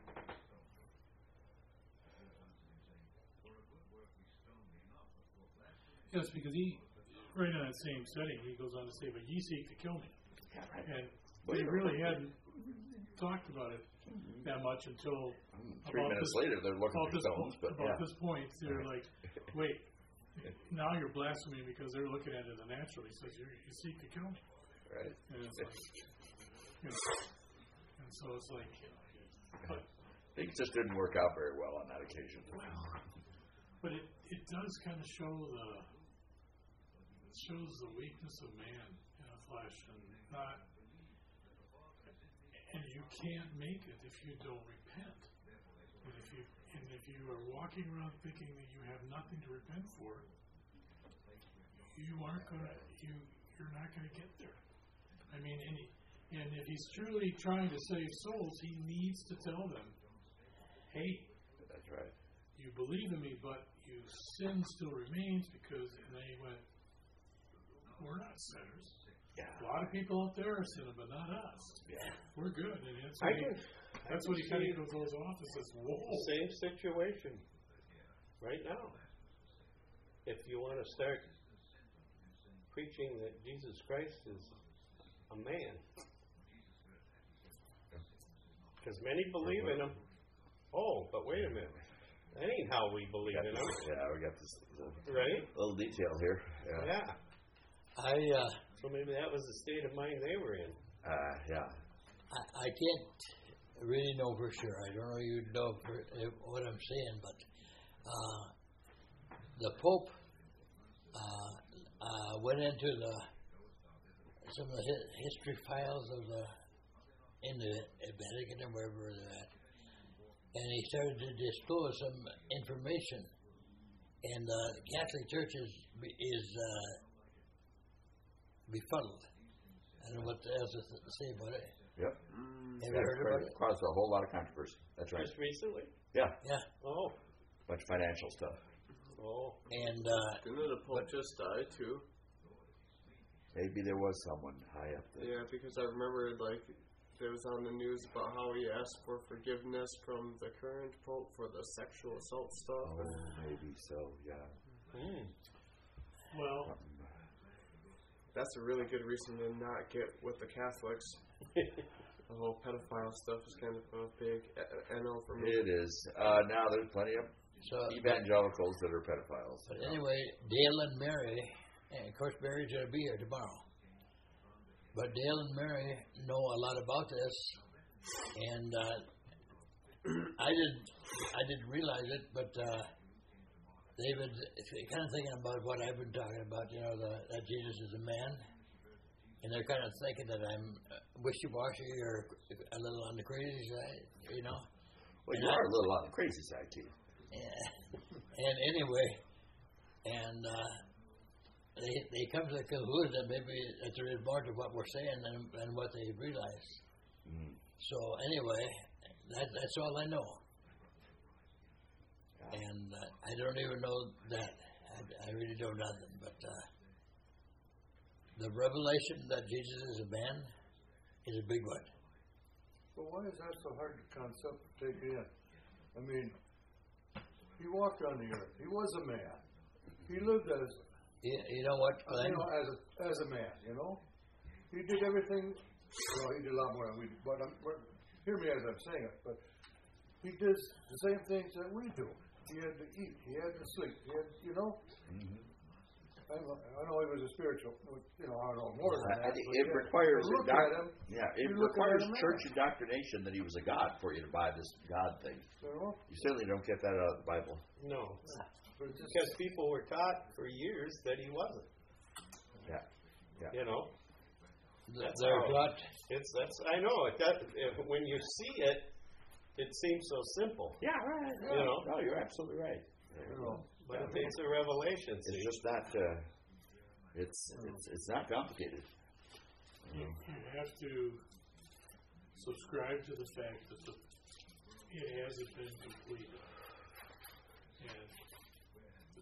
Speaker 1: Yes, because he, right in that same setting, he goes on to say, "But ye seek to kill me,"
Speaker 2: Yeah, right.
Speaker 1: and they really hadn't talked about it that much until
Speaker 2: Three
Speaker 1: about
Speaker 2: minutes
Speaker 1: this,
Speaker 2: later, they're looking
Speaker 1: about
Speaker 2: for
Speaker 1: this,
Speaker 2: stones,
Speaker 1: po-
Speaker 2: but
Speaker 1: about
Speaker 2: yeah.
Speaker 1: this point, they're like, "Wait, now you're blaspheming because they're looking at it as a natural." He says, "You're, "You seek to kill me,"
Speaker 2: Right.
Speaker 1: and it's like, you know, and so it's like, you know, but
Speaker 2: Things just didn't work out very well on that occasion.
Speaker 1: but it it does kind of show the it shows the weakness of man in the flesh, and not, and you can't make it if you don't repent. And if you and if you are walking around thinking that you have nothing to repent for, you aren't gonna you you're not gonna get there. I mean, and he, and if he's truly trying to save souls, he needs to tell them, "Hey,
Speaker 2: That's right.
Speaker 1: you believe in me, but your sin still remains," because and then he went, "We're not sinners.
Speaker 2: Yeah.
Speaker 1: A lot of people out there are sinning, but not us.
Speaker 2: Yeah.
Speaker 1: We're good." And that's
Speaker 3: I
Speaker 1: what he,
Speaker 3: can,
Speaker 1: that's
Speaker 3: I
Speaker 1: what he
Speaker 3: can
Speaker 1: kind
Speaker 3: see
Speaker 1: of goes off and says, "Whoa."
Speaker 3: same situation right now. If you want to start preaching that Jesus Christ is a man, because many believe in him. Oh, but wait a minute. That ain't how we believe
Speaker 2: Got
Speaker 3: in
Speaker 2: this,
Speaker 3: him.
Speaker 2: yeah, we got this uh,
Speaker 3: Right?
Speaker 2: little detail here. Yeah.
Speaker 3: Yeah.
Speaker 4: I uh,
Speaker 3: So maybe that was the state of mind they were in.
Speaker 2: Uh, yeah.
Speaker 4: I, I can't really know for sure. I don't know you know for, uh, what I'm saying, but uh, the Pope uh, uh, went into the some of the hi- history files of the in the Vatican or wherever they're at, and he started to disclose some information. And uh, the Catholic Church is is uh, befuddled. I don't know what else to say about it.
Speaker 2: Yep.
Speaker 4: Have
Speaker 2: Yeah,
Speaker 4: you heard about it?
Speaker 2: caused a whole lot of controversy. That's right.
Speaker 3: Just recently?
Speaker 2: Yeah.
Speaker 4: Yeah.
Speaker 3: Oh.
Speaker 2: Bunch of financial stuff.
Speaker 3: Oh.
Speaker 4: And uh,
Speaker 5: Didn't the Pope just die too?
Speaker 2: Maybe there was someone high up there.
Speaker 5: Yeah, because I remember like it was on the news about how he asked for forgiveness from the current Pope for the sexual assault stuff.
Speaker 2: Oh, maybe so. Yeah.
Speaker 3: Mm.
Speaker 1: Well,
Speaker 5: That's a really good reason to not get with the Catholics. The whole pedophile stuff is kind of a big N O for me.
Speaker 2: It is. Uh, now there's plenty of
Speaker 4: so,
Speaker 2: evangelicals that are pedophiles.
Speaker 4: but anyway, Dale and Mary, and of course Mary's going to be here tomorrow. But Dale and Mary know a lot about this, and uh, I didn't, I didn't realize it, but uh, they've been kind of thinking about what I've been talking about. You know, the, that Jesus is a man, and they're kind of thinking that I'm wishy-washy or a little on the crazy side. You know.
Speaker 2: Well,
Speaker 4: And
Speaker 2: you
Speaker 4: I-
Speaker 2: are a little on the crazy side, too.
Speaker 4: Yeah. And anyway, and uh, they they come to the conclusion that maybe that there is more to what we're saying than, than what they realize.
Speaker 2: Mm.
Speaker 4: So anyway, that, that's all I know.
Speaker 2: Yeah.
Speaker 4: And uh, I don't even know that. I, I really know nothing. But uh, the revelation that Jesus is a man is a big one.
Speaker 7: Well, why is that so hard to concept to take in? I mean, he walked on the earth. He was a man. He lived as
Speaker 4: You, you know what, Glenn?
Speaker 7: you know as a as a man. You know, he did everything. Well, he did a lot more than we did. But, I'm, but hear me as I'm saying it. But he did the same things that we do. He had to eat. He had to sleep. He had, you know.
Speaker 2: Mm-hmm.
Speaker 7: I know, I know he was a spiritual. You know, I don't know more than
Speaker 2: I
Speaker 7: that.
Speaker 2: think
Speaker 7: but
Speaker 2: it
Speaker 7: yeah,
Speaker 2: requires
Speaker 7: to look
Speaker 2: indoc-
Speaker 7: at him.
Speaker 2: Yeah, it
Speaker 7: you look at
Speaker 2: requires
Speaker 7: him as a
Speaker 2: church
Speaker 7: man.
Speaker 2: indoctrination that he was a god for you to buy this God thing.
Speaker 7: You know,
Speaker 2: You certainly don't get that out of the Bible.
Speaker 3: No.
Speaker 7: but it's just,
Speaker 3: Because people were taught for years that he wasn't.
Speaker 2: Yeah. Yeah.
Speaker 3: You know? That's
Speaker 4: They're
Speaker 3: how-
Speaker 4: taught.
Speaker 3: It's that's I know it does, if, when you see it, it seems so simple.
Speaker 2: Yeah, right.
Speaker 3: You know?
Speaker 2: No, you're absolutely right.
Speaker 7: you know,
Speaker 3: But it takes a revelation.
Speaker 2: It's
Speaker 3: See?
Speaker 2: just not. Uh, it's it's it's not complicated.
Speaker 1: you, you have to subscribe to the fact that the, it hasn't been completed.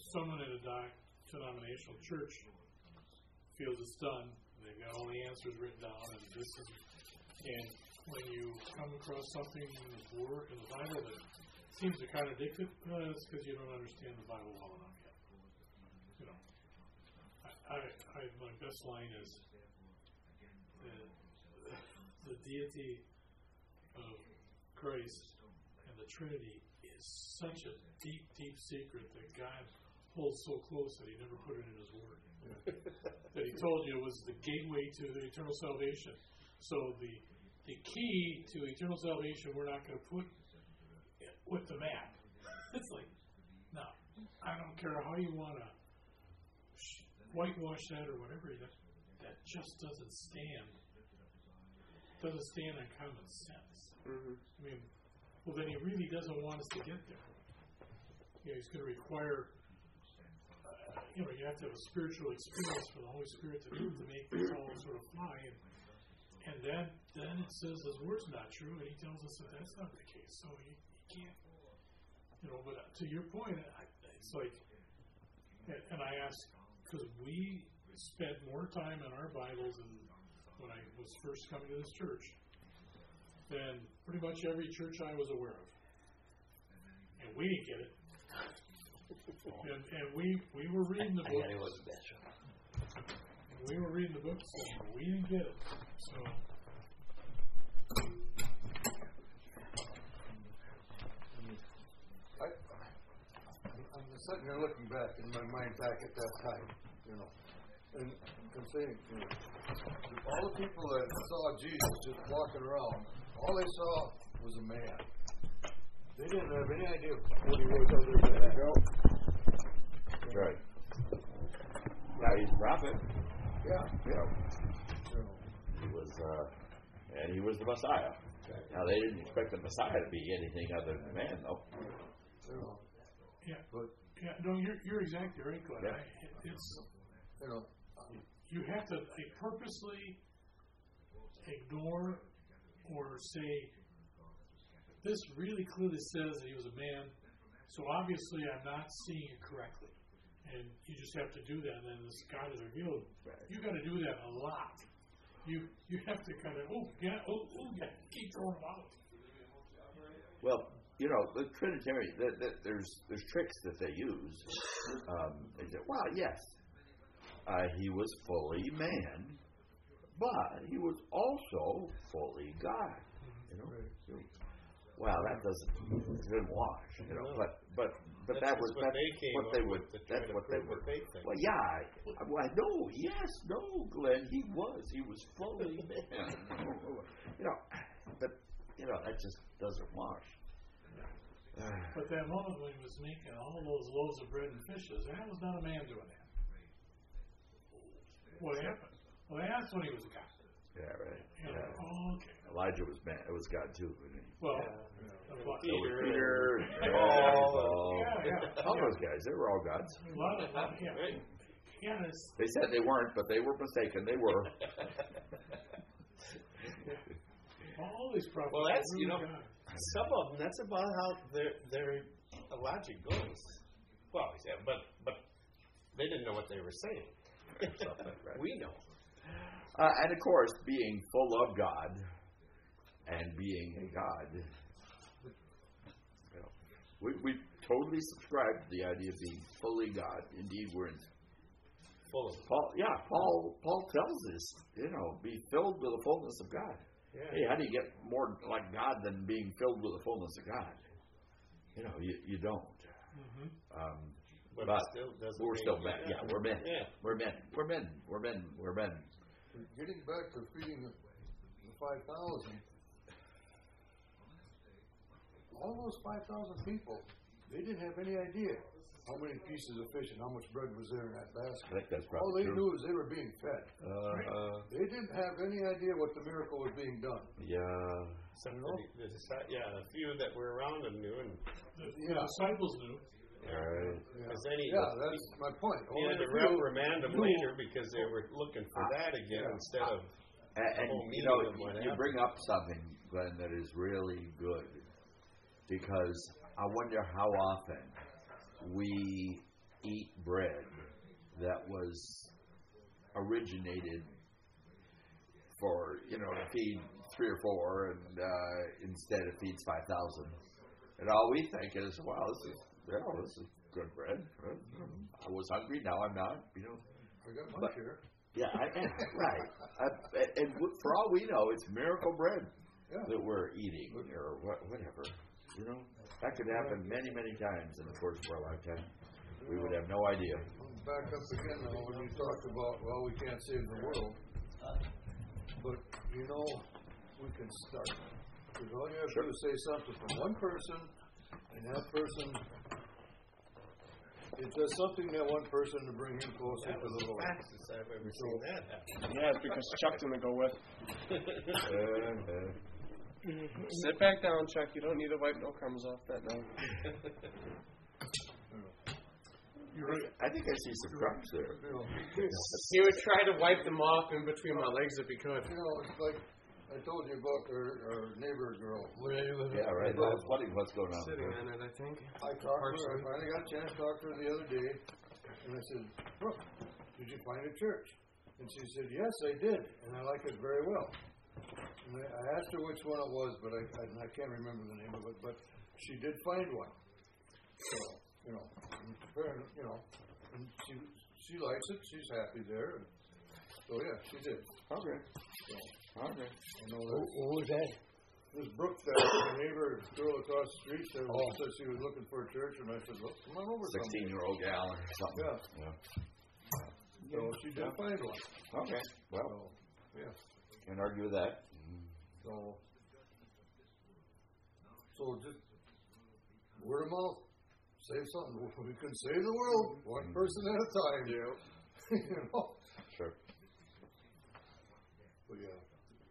Speaker 1: someone in a doc, denominational church feels it's done, they've got all the answers written down, and this is, and when you come across something in the Word, in the Bible that seems to contradict it, well, it's because you don't understand the Bible well enough yet. You know, I, I, my best line is the, the deity of Christ and the Trinity is such a deep, deep secret that God holds so close that He never put it in His Word. That He told you it was the gateway to the eternal salvation. So the the key to eternal salvation we're not going to put with the map. It's like, no, I don't care how you want to whitewash that or whatever. That that just doesn't stand. Doesn't stand on common sense.
Speaker 5: Mm-hmm.
Speaker 1: I mean, well, then He really doesn't want us to get there. You know, He's going to require. Uh, you know, you have to have a spiritual experience for the Holy Spirit to do to make this all sort of fly. And, and then, then it says His Word's not true, and He tells us that that's not the case. So you, you can't, you know. But to your point, I, it's like, and, and I ask because we spent more time in our Bibles and when I was first coming to this church than pretty much every church I was aware of, and we didn't get it. And, and we we were reading the books.
Speaker 4: it was better.
Speaker 1: We were reading the books, and we didn't get it. So.
Speaker 7: I, I'm sitting here looking back in my mind back at that time, you know, and, and saying, you know, all the people that saw Jesus just walking around, all they saw was a man. They didn't have any idea what he was other than that.
Speaker 2: That's right. Now he's a prophet.
Speaker 7: Yeah.
Speaker 2: You know,
Speaker 7: You know,
Speaker 2: he was, uh, and he was the Messiah. Now they didn't expect the Messiah to be anything other than a man, though.
Speaker 7: you know,
Speaker 1: Yeah,
Speaker 7: but,
Speaker 1: yeah, no, you're you're exactly right, Glenn.
Speaker 2: Yeah.
Speaker 1: I, it's
Speaker 7: you know, um,
Speaker 1: you have to like, purposely ignore or say this really clearly says that he was a man, so obviously I'm not seeing it correctly, and you just have to do that. And then this God is revealed. You got to do that a lot. You you have to kind of oh yeah oh oh yeah keep throwing them out.
Speaker 2: Well, you know, the Trinitarian, the, the, there's there's tricks that they use. Um, they say, well, yes, uh, he was fully man, but he was also fully God. You know, so, well, that doesn't doesn't wash. You know, but but but
Speaker 3: That's
Speaker 2: that was
Speaker 3: what
Speaker 2: that's
Speaker 3: they came
Speaker 2: what
Speaker 3: up
Speaker 2: they
Speaker 3: with
Speaker 2: would.
Speaker 3: to try
Speaker 2: That's
Speaker 3: to
Speaker 2: what they
Speaker 3: prove
Speaker 2: would.
Speaker 3: what they think.
Speaker 2: Well, yeah, I, well, I know. Yes, no, Glenn, he was. He was fully man. You know, but you know that just doesn't wash.
Speaker 1: But that moment when he was making all those loaves of bread and fishes, that was not a man doing that. What happened? Well, that's when he was a God.
Speaker 2: Yeah, right.
Speaker 1: You know,
Speaker 2: Yeah.
Speaker 1: oh, okay.
Speaker 2: Elijah was man. It was God too. Wasn't he?
Speaker 1: Well,
Speaker 3: Yeah.
Speaker 1: that's why-
Speaker 2: So was
Speaker 3: Peter,
Speaker 2: Peter,
Speaker 3: and
Speaker 2: Paul,
Speaker 3: Paul.
Speaker 1: Yeah, yeah.
Speaker 2: all those guys. They were all gods.
Speaker 1: a lot of, lot, yeah. Yeah, it's,
Speaker 2: They said they weren't, but they were mistaken. They were.
Speaker 1: all these prophets.
Speaker 3: Well, that's,
Speaker 1: were
Speaker 3: you
Speaker 1: really
Speaker 3: know,
Speaker 1: God.
Speaker 3: some of them, that's about how their their logic goes. Well, yeah, but but they didn't know what they were saying.
Speaker 2: Right.
Speaker 3: We know.
Speaker 2: Uh, and of course, being full of God and being a God, you know, we we totally subscribe to the idea of being fully God. Indeed, we're in
Speaker 3: Full of
Speaker 2: Paul. Yeah, Paul. Paul tells us, you know, be filled with the fullness of God.
Speaker 3: yeah.
Speaker 2: Hey, how do you get more like God than being filled with the fullness of God? You know, you, you don't.
Speaker 1: Mm-hmm.
Speaker 2: Um,
Speaker 3: But,
Speaker 2: but
Speaker 3: it still doesn't
Speaker 2: we're
Speaker 3: mean-
Speaker 2: still men. Yeah, we're men.
Speaker 3: Yeah.
Speaker 2: We're men. We're men. We're men. We're men.
Speaker 7: getting back to feeding the, the five thousand, all those five thousand people, they didn't have any idea how many pieces of fish and how much bread was there in that
Speaker 2: I
Speaker 7: basket.
Speaker 2: think that's
Speaker 7: All
Speaker 2: probably
Speaker 7: they
Speaker 2: true.
Speaker 7: knew is they were being fed.
Speaker 2: Uh,
Speaker 7: They didn't have any idea what the miracle was being done.
Speaker 2: yeah.
Speaker 3: Except for the, the, disi- yeah, a few that were around them knew, and
Speaker 1: The,
Speaker 7: Yeah.
Speaker 1: the disciples knew.
Speaker 2: All right.
Speaker 7: Yeah,
Speaker 3: Because then he-
Speaker 7: yeah that's my point.
Speaker 3: he had to
Speaker 7: Only a few
Speaker 3: reprimand them
Speaker 7: knew.
Speaker 3: later because they were looking for that again
Speaker 7: Yeah.
Speaker 3: instead of
Speaker 2: And, and
Speaker 3: whole
Speaker 2: you
Speaker 3: meaning
Speaker 2: know,
Speaker 3: of what
Speaker 2: you
Speaker 3: happened.
Speaker 2: bring up something, Glenn, that is really good, because I wonder how often we eat bread that was originated for, you know, to feed three or four, and uh, instead it feeds five thousand. And all we think is, wow, this is, well, this is good bread. I was hungry, now I'm not, you know.
Speaker 7: I got my
Speaker 2: But-
Speaker 7: share.
Speaker 2: Yeah, I, right. I, and for all we know, it's miracle bread
Speaker 7: Yeah.
Speaker 2: that we're eating, or what, whatever. You know, that could happen many, many times in the course of our lifetime. We would have no idea.
Speaker 7: I'm back up again now when you talked about, well, we can't save the world. But, you know, we can start. Because all you have to do is say something from one person, and that person, it does something to that one person to bring him closer
Speaker 3: That
Speaker 7: to
Speaker 3: was
Speaker 7: the
Speaker 3: the
Speaker 7: Lord.
Speaker 3: fastest I've ever seen that happen.
Speaker 5: Yeah, it's because Chuck didn't go with.
Speaker 2: Uh, uh,
Speaker 5: Sit back down, Chuck. You don't need to wipe no crumbs off that night.
Speaker 1: You're right.
Speaker 2: I think I see some crumbs there.
Speaker 7: You know,
Speaker 5: He would try to wipe them off in between my legs if he could.
Speaker 7: you know, it's like I told you about our, our neighbor girl.
Speaker 2: Yeah, right. That's funny what's going on.
Speaker 5: Sitting on it, I think.
Speaker 7: I talked to her. I finally got a chance to talk to her the other day, and I said, "Brooke, did you find a church?" And she said, "Yes, I did, and I like it very well." And I, I asked her which one it was, but I, I I can't remember the name of it. But she did find one. So you know, and fair- you know, and she she likes it. She's happy there. And so yeah, she did.
Speaker 2: Okay.
Speaker 7: So,
Speaker 2: Okay.
Speaker 7: I know
Speaker 4: Who,
Speaker 7: that.
Speaker 4: who was that?
Speaker 7: This Brooke, that my neighbor girl across the street, there
Speaker 4: Oh.
Speaker 7: said she was looking for a church, and I said, "Look, come on over." someday."
Speaker 2: Sixteen-year-old gal or something.
Speaker 7: Yeah.
Speaker 2: Yeah.
Speaker 7: So she did find one.
Speaker 2: Okay. Well,
Speaker 7: So, yeah.
Speaker 2: can't argue with that.
Speaker 7: So, so just word of mouth. Save something. We can save the world one person at a time. Yeah. you know.
Speaker 2: Sure.
Speaker 7: But yeah.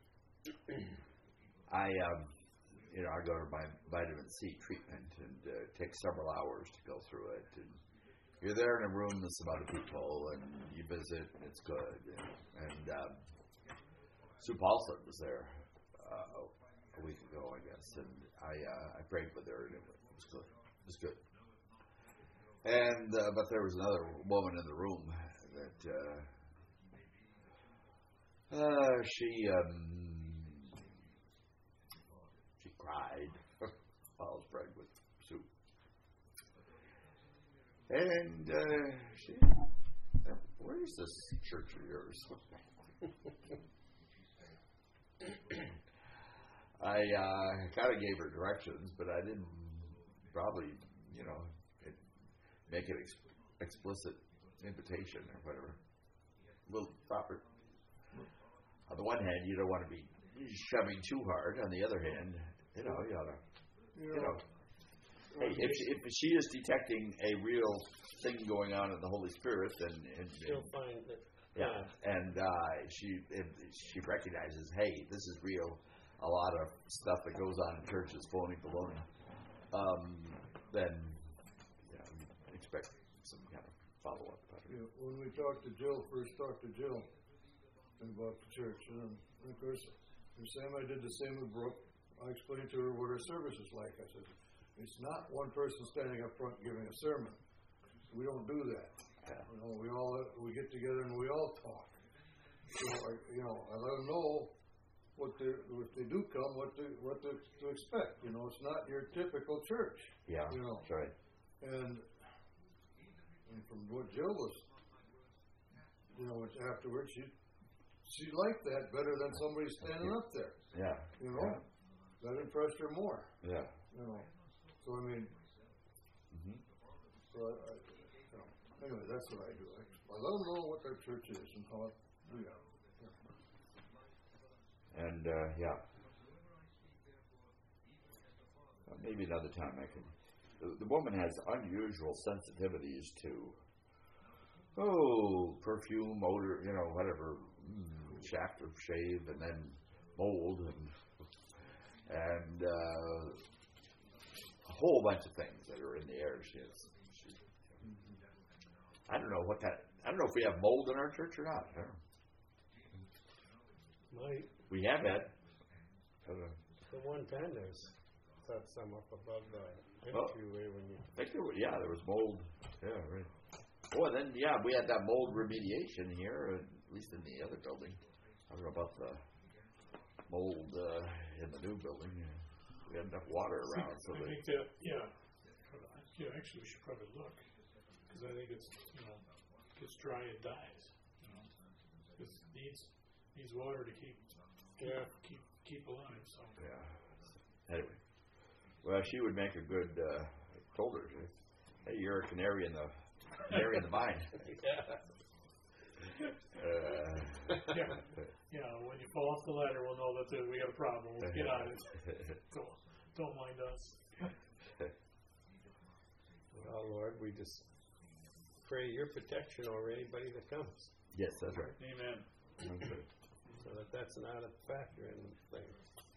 Speaker 2: I, um, you know, I go to my vitamin C treatment, and uh, it takes several hours to go through it. And you're there in a room with some other people, and you visit, and it's good. And, and um, Sue Paulson was there uh, a week ago, I guess, and I uh, I prayed with her, and it was good. It was good. And uh, but there was another woman in the room that uh, uh, she. Um, She cried while I was praying with Sue. And uh, she, uh, where is this church of yours? I uh, kind of gave her directions, but I didn't probably, you know, it, make an ex- explicit invitation or whatever. A little proper. On the one hand, you don't want to be shoving too hard. On the other hand, you know, you ought to, you know, hey, if she, if she is detecting a real thing going on in the Holy Spirit, then and,
Speaker 3: She'll
Speaker 2: and,
Speaker 3: find that.
Speaker 2: yeah, and uh, she and she recognizes, hey, this is real. A lot of stuff that goes on in church is phony baloney. Um, then, you know, you expect some kind of follow up.
Speaker 7: You know, when we talked to Jill, first talked to Jill about the church, and of course, the same I did the same with Brooke. I explained to her what our service is like. I said, it's not one person standing up front giving a sermon. We don't do that.
Speaker 2: Yeah.
Speaker 7: You know, we all we get together and we all talk. So I, you know, I let them know what they if they do come, what to what to, to expect. You know, it's not your typical church.
Speaker 2: Yeah,
Speaker 7: You know.
Speaker 2: that's right.
Speaker 7: And, and from what Jill was, you know, afterwards, she she liked that better than somebody standing up there.
Speaker 2: Yeah.
Speaker 7: You know, that impressed her more.
Speaker 2: Yeah.
Speaker 7: You know, so I mean,
Speaker 2: Mm-hmm.
Speaker 7: so I, I you know, anyway, that's what I do. I, I let them know what their church is and how it. Yeah.
Speaker 2: And uh, yeah, well, maybe another time I can. The, the woman has unusual sensitivities to oh perfume, odor, you know, whatever, mm, shaft of shave, and then mold, and and uh, a whole bunch of things that are in the air. She has. She, I don't know what that. I don't know if we have mold in our church or not. I don't know.
Speaker 3: Might.
Speaker 2: We have had. I don't know.
Speaker 3: The one time there's set some up above the
Speaker 2: Oh.
Speaker 3: entryway when you.
Speaker 2: I think there was, yeah, there was mold. Yeah, right. Oh, and then yeah, we had that mold remediation here, at least in the other building. I don't know about the mold uh, in the new building. We had enough water around, so
Speaker 1: I
Speaker 2: that
Speaker 1: think that yeah, yeah. Actually, we should probably look because I think it's you know gets dry and dies. You know, it needs needs water to keep yeah keep keep alive. So
Speaker 2: yeah. Anyway, well, she would make a good. Uh, told her, hey, you're a canary in the canary in the mine. Uh,
Speaker 1: yeah, yeah. When you fall off the ladder, we'll know that uh, we got a problem. Let's get on it. Don't, don't mind us.
Speaker 3: Well, Lord, we just pray your protection over anybody that comes.
Speaker 2: Yes, that's right.
Speaker 1: Amen.
Speaker 2: Okay.
Speaker 3: So that that's not a factor in the thing.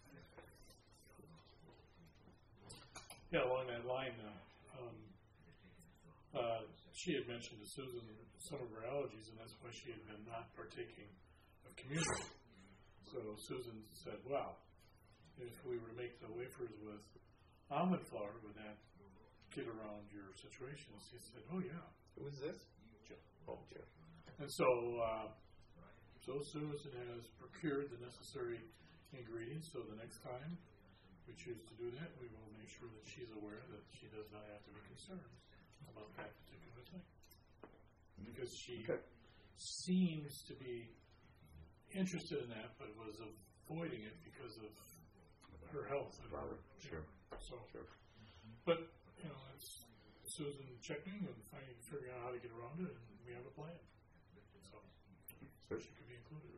Speaker 1: Yeah, along that line, uh, um, uh, she had mentioned to Susan some of her allergies, and that's why she had been not partaking of communion. So Susan said, well, if we were to make the wafers with almond flour, would that get around your situation? She said, oh, yeah.
Speaker 3: Who is this?
Speaker 1: Jim.
Speaker 3: Oh, Jim.
Speaker 1: And so, uh, so Susan has procured the necessary ingredients, so the next time we choose to do that, we will make sure that she's aware that she does not have to be concerned about that particular thing. Because she
Speaker 2: Okay.
Speaker 1: seems to be interested in that, but was avoiding it because of her health. And her,
Speaker 2: Robert, sure.
Speaker 1: So,
Speaker 2: Sure.
Speaker 1: but, you know, it's Susan checking and finding, figuring out how to get around it, and we have a plan. So,
Speaker 2: Sure.
Speaker 1: she could be included.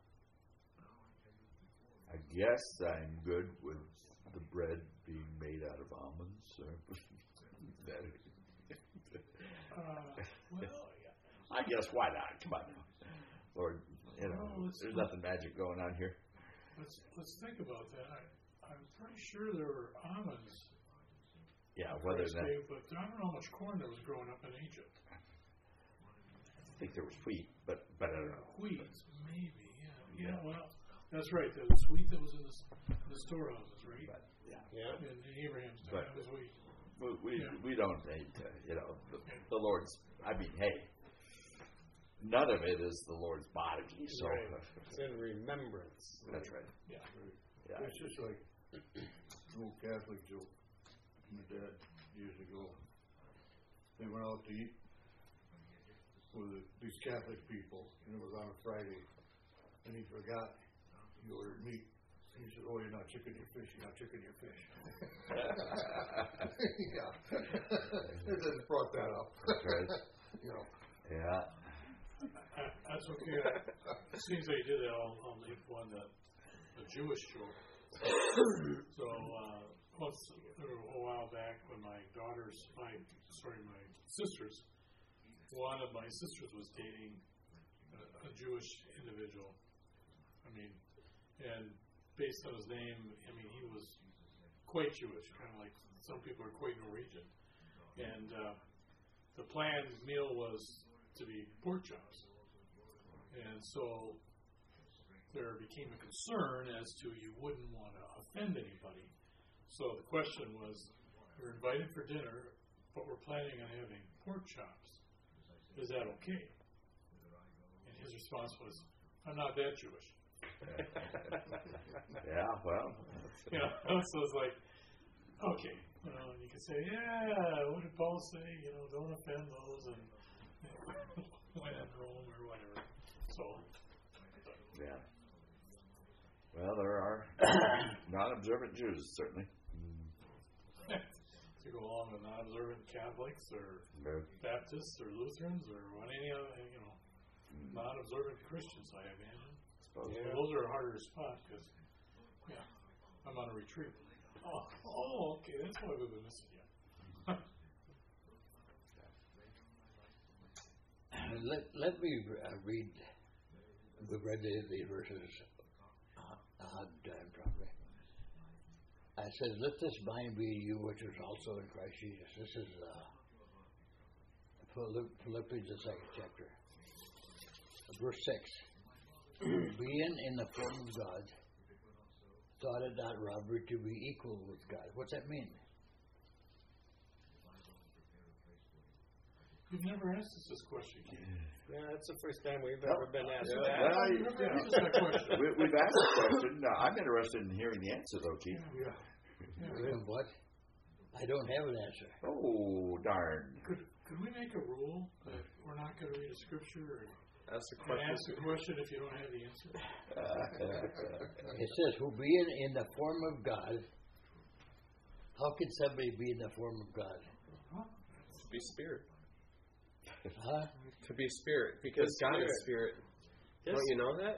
Speaker 2: I guess I'm good with the bread being made out of almonds. Or that,
Speaker 1: Uh, well, yeah.
Speaker 2: I guess why not? Come on now, Lord. You know,
Speaker 1: Well, let's
Speaker 2: there's
Speaker 1: look.
Speaker 2: nothing magic going on here.
Speaker 1: Let's let's think about that. I, I'm pretty sure there were almonds.
Speaker 2: Yeah,
Speaker 1: on
Speaker 2: whether
Speaker 1: Christ's
Speaker 2: that
Speaker 1: Day, but I don't know how much corn there was growing up in Egypt.
Speaker 2: I think there was wheat, but but I don't know.
Speaker 1: Wheat, maybe. Yeah. Yeah.
Speaker 2: Yeah.
Speaker 1: Well, that's right. There was wheat that was in the, s- the storehouses, right?
Speaker 2: But yeah,
Speaker 3: Yeah.
Speaker 1: In, in Abraham's time,
Speaker 2: But-
Speaker 1: that was wheat.
Speaker 2: we we,
Speaker 1: Yeah.
Speaker 2: we don't need to. You know, the, the Lord's. I mean, hey, none of it is the Lord's body. So
Speaker 3: Right. It's in remembrance.
Speaker 2: that's right.
Speaker 1: Yeah.
Speaker 2: Yeah.
Speaker 7: It's just like an old Catholic joke. My dad years ago. They went out to eat with these Catholic people, and it was on a Friday, and he forgot he ordered meat. He said, "Oh, you're not chicken, you're fish. You're not chicken, you're fish." Yeah, it just brought that up.
Speaker 2: That's right.
Speaker 7: You know.
Speaker 2: Yeah.
Speaker 1: Uh, that's okay. It seems like you did that. I'll, I'll make one that a Jewish joke. So uh, once a while back, when my daughters, my sorry, my sisters, one of my sisters was dating a, a Jewish individual. I mean, and based on his name, I mean, he was quite Jewish, kind of like some people are quite Norwegian. And uh, the planned meal was to be pork chops. And so there became a concern as to you wouldn't want to offend anybody. So the question was, you're invited for dinner, but we're planning on having pork chops. Is that okay? And his response was, I'm not that Jewish.
Speaker 2: Yeah. Well.
Speaker 1: You know, so it's like, okay, you know, and you can say, yeah, what did Paul say? You know, don't offend those, and you know, when in Rome or whatever. So,
Speaker 2: Yeah. Well, there are non-observant Jews, certainly.
Speaker 1: to go along with non-observant Catholics or
Speaker 2: No.
Speaker 1: Baptists or Lutherans or what any other, you know, non-observant Christians, I imagine.
Speaker 2: Suppose.
Speaker 3: Yeah.
Speaker 1: Those are harder to spot because, yeah, I'm on a retreat. Oh, oh, okay, that's why we've been missing you.
Speaker 4: Let, let me uh, read the read the, the verses a hundred times probably. I says, let this mind be in you which was also in Christ Jesus. This is uh, Philipp- Philippians, the second chapter. Verse six. Being in the form of God, thought it not robbery to be equal with God. What's that mean?
Speaker 1: You've never asked us this question, Keith.
Speaker 3: Yeah, that's the first time we've
Speaker 2: No.
Speaker 3: ever been asked
Speaker 2: Yeah,
Speaker 3: that.
Speaker 2: well,
Speaker 1: You've never asked us that question.
Speaker 2: we, we've asked the question. Uh, I'm interested in hearing the answer, though, Keith.
Speaker 1: Yeah.
Speaker 4: You know what? I don't have an answer.
Speaker 2: Oh, darn.
Speaker 1: Could could we make a rule that we're not going to read a scripture or
Speaker 5: Ask the
Speaker 1: and
Speaker 5: question.
Speaker 1: ask a question if you don't have the answer?
Speaker 4: It says, who being in the form of God. How can somebody be in the form of God?
Speaker 5: To be spirit.
Speaker 4: Huh?
Speaker 5: To be spirit. Because
Speaker 3: The
Speaker 5: God is
Speaker 3: spirit.
Speaker 5: spirit.
Speaker 3: Yes.
Speaker 5: Don't you know that?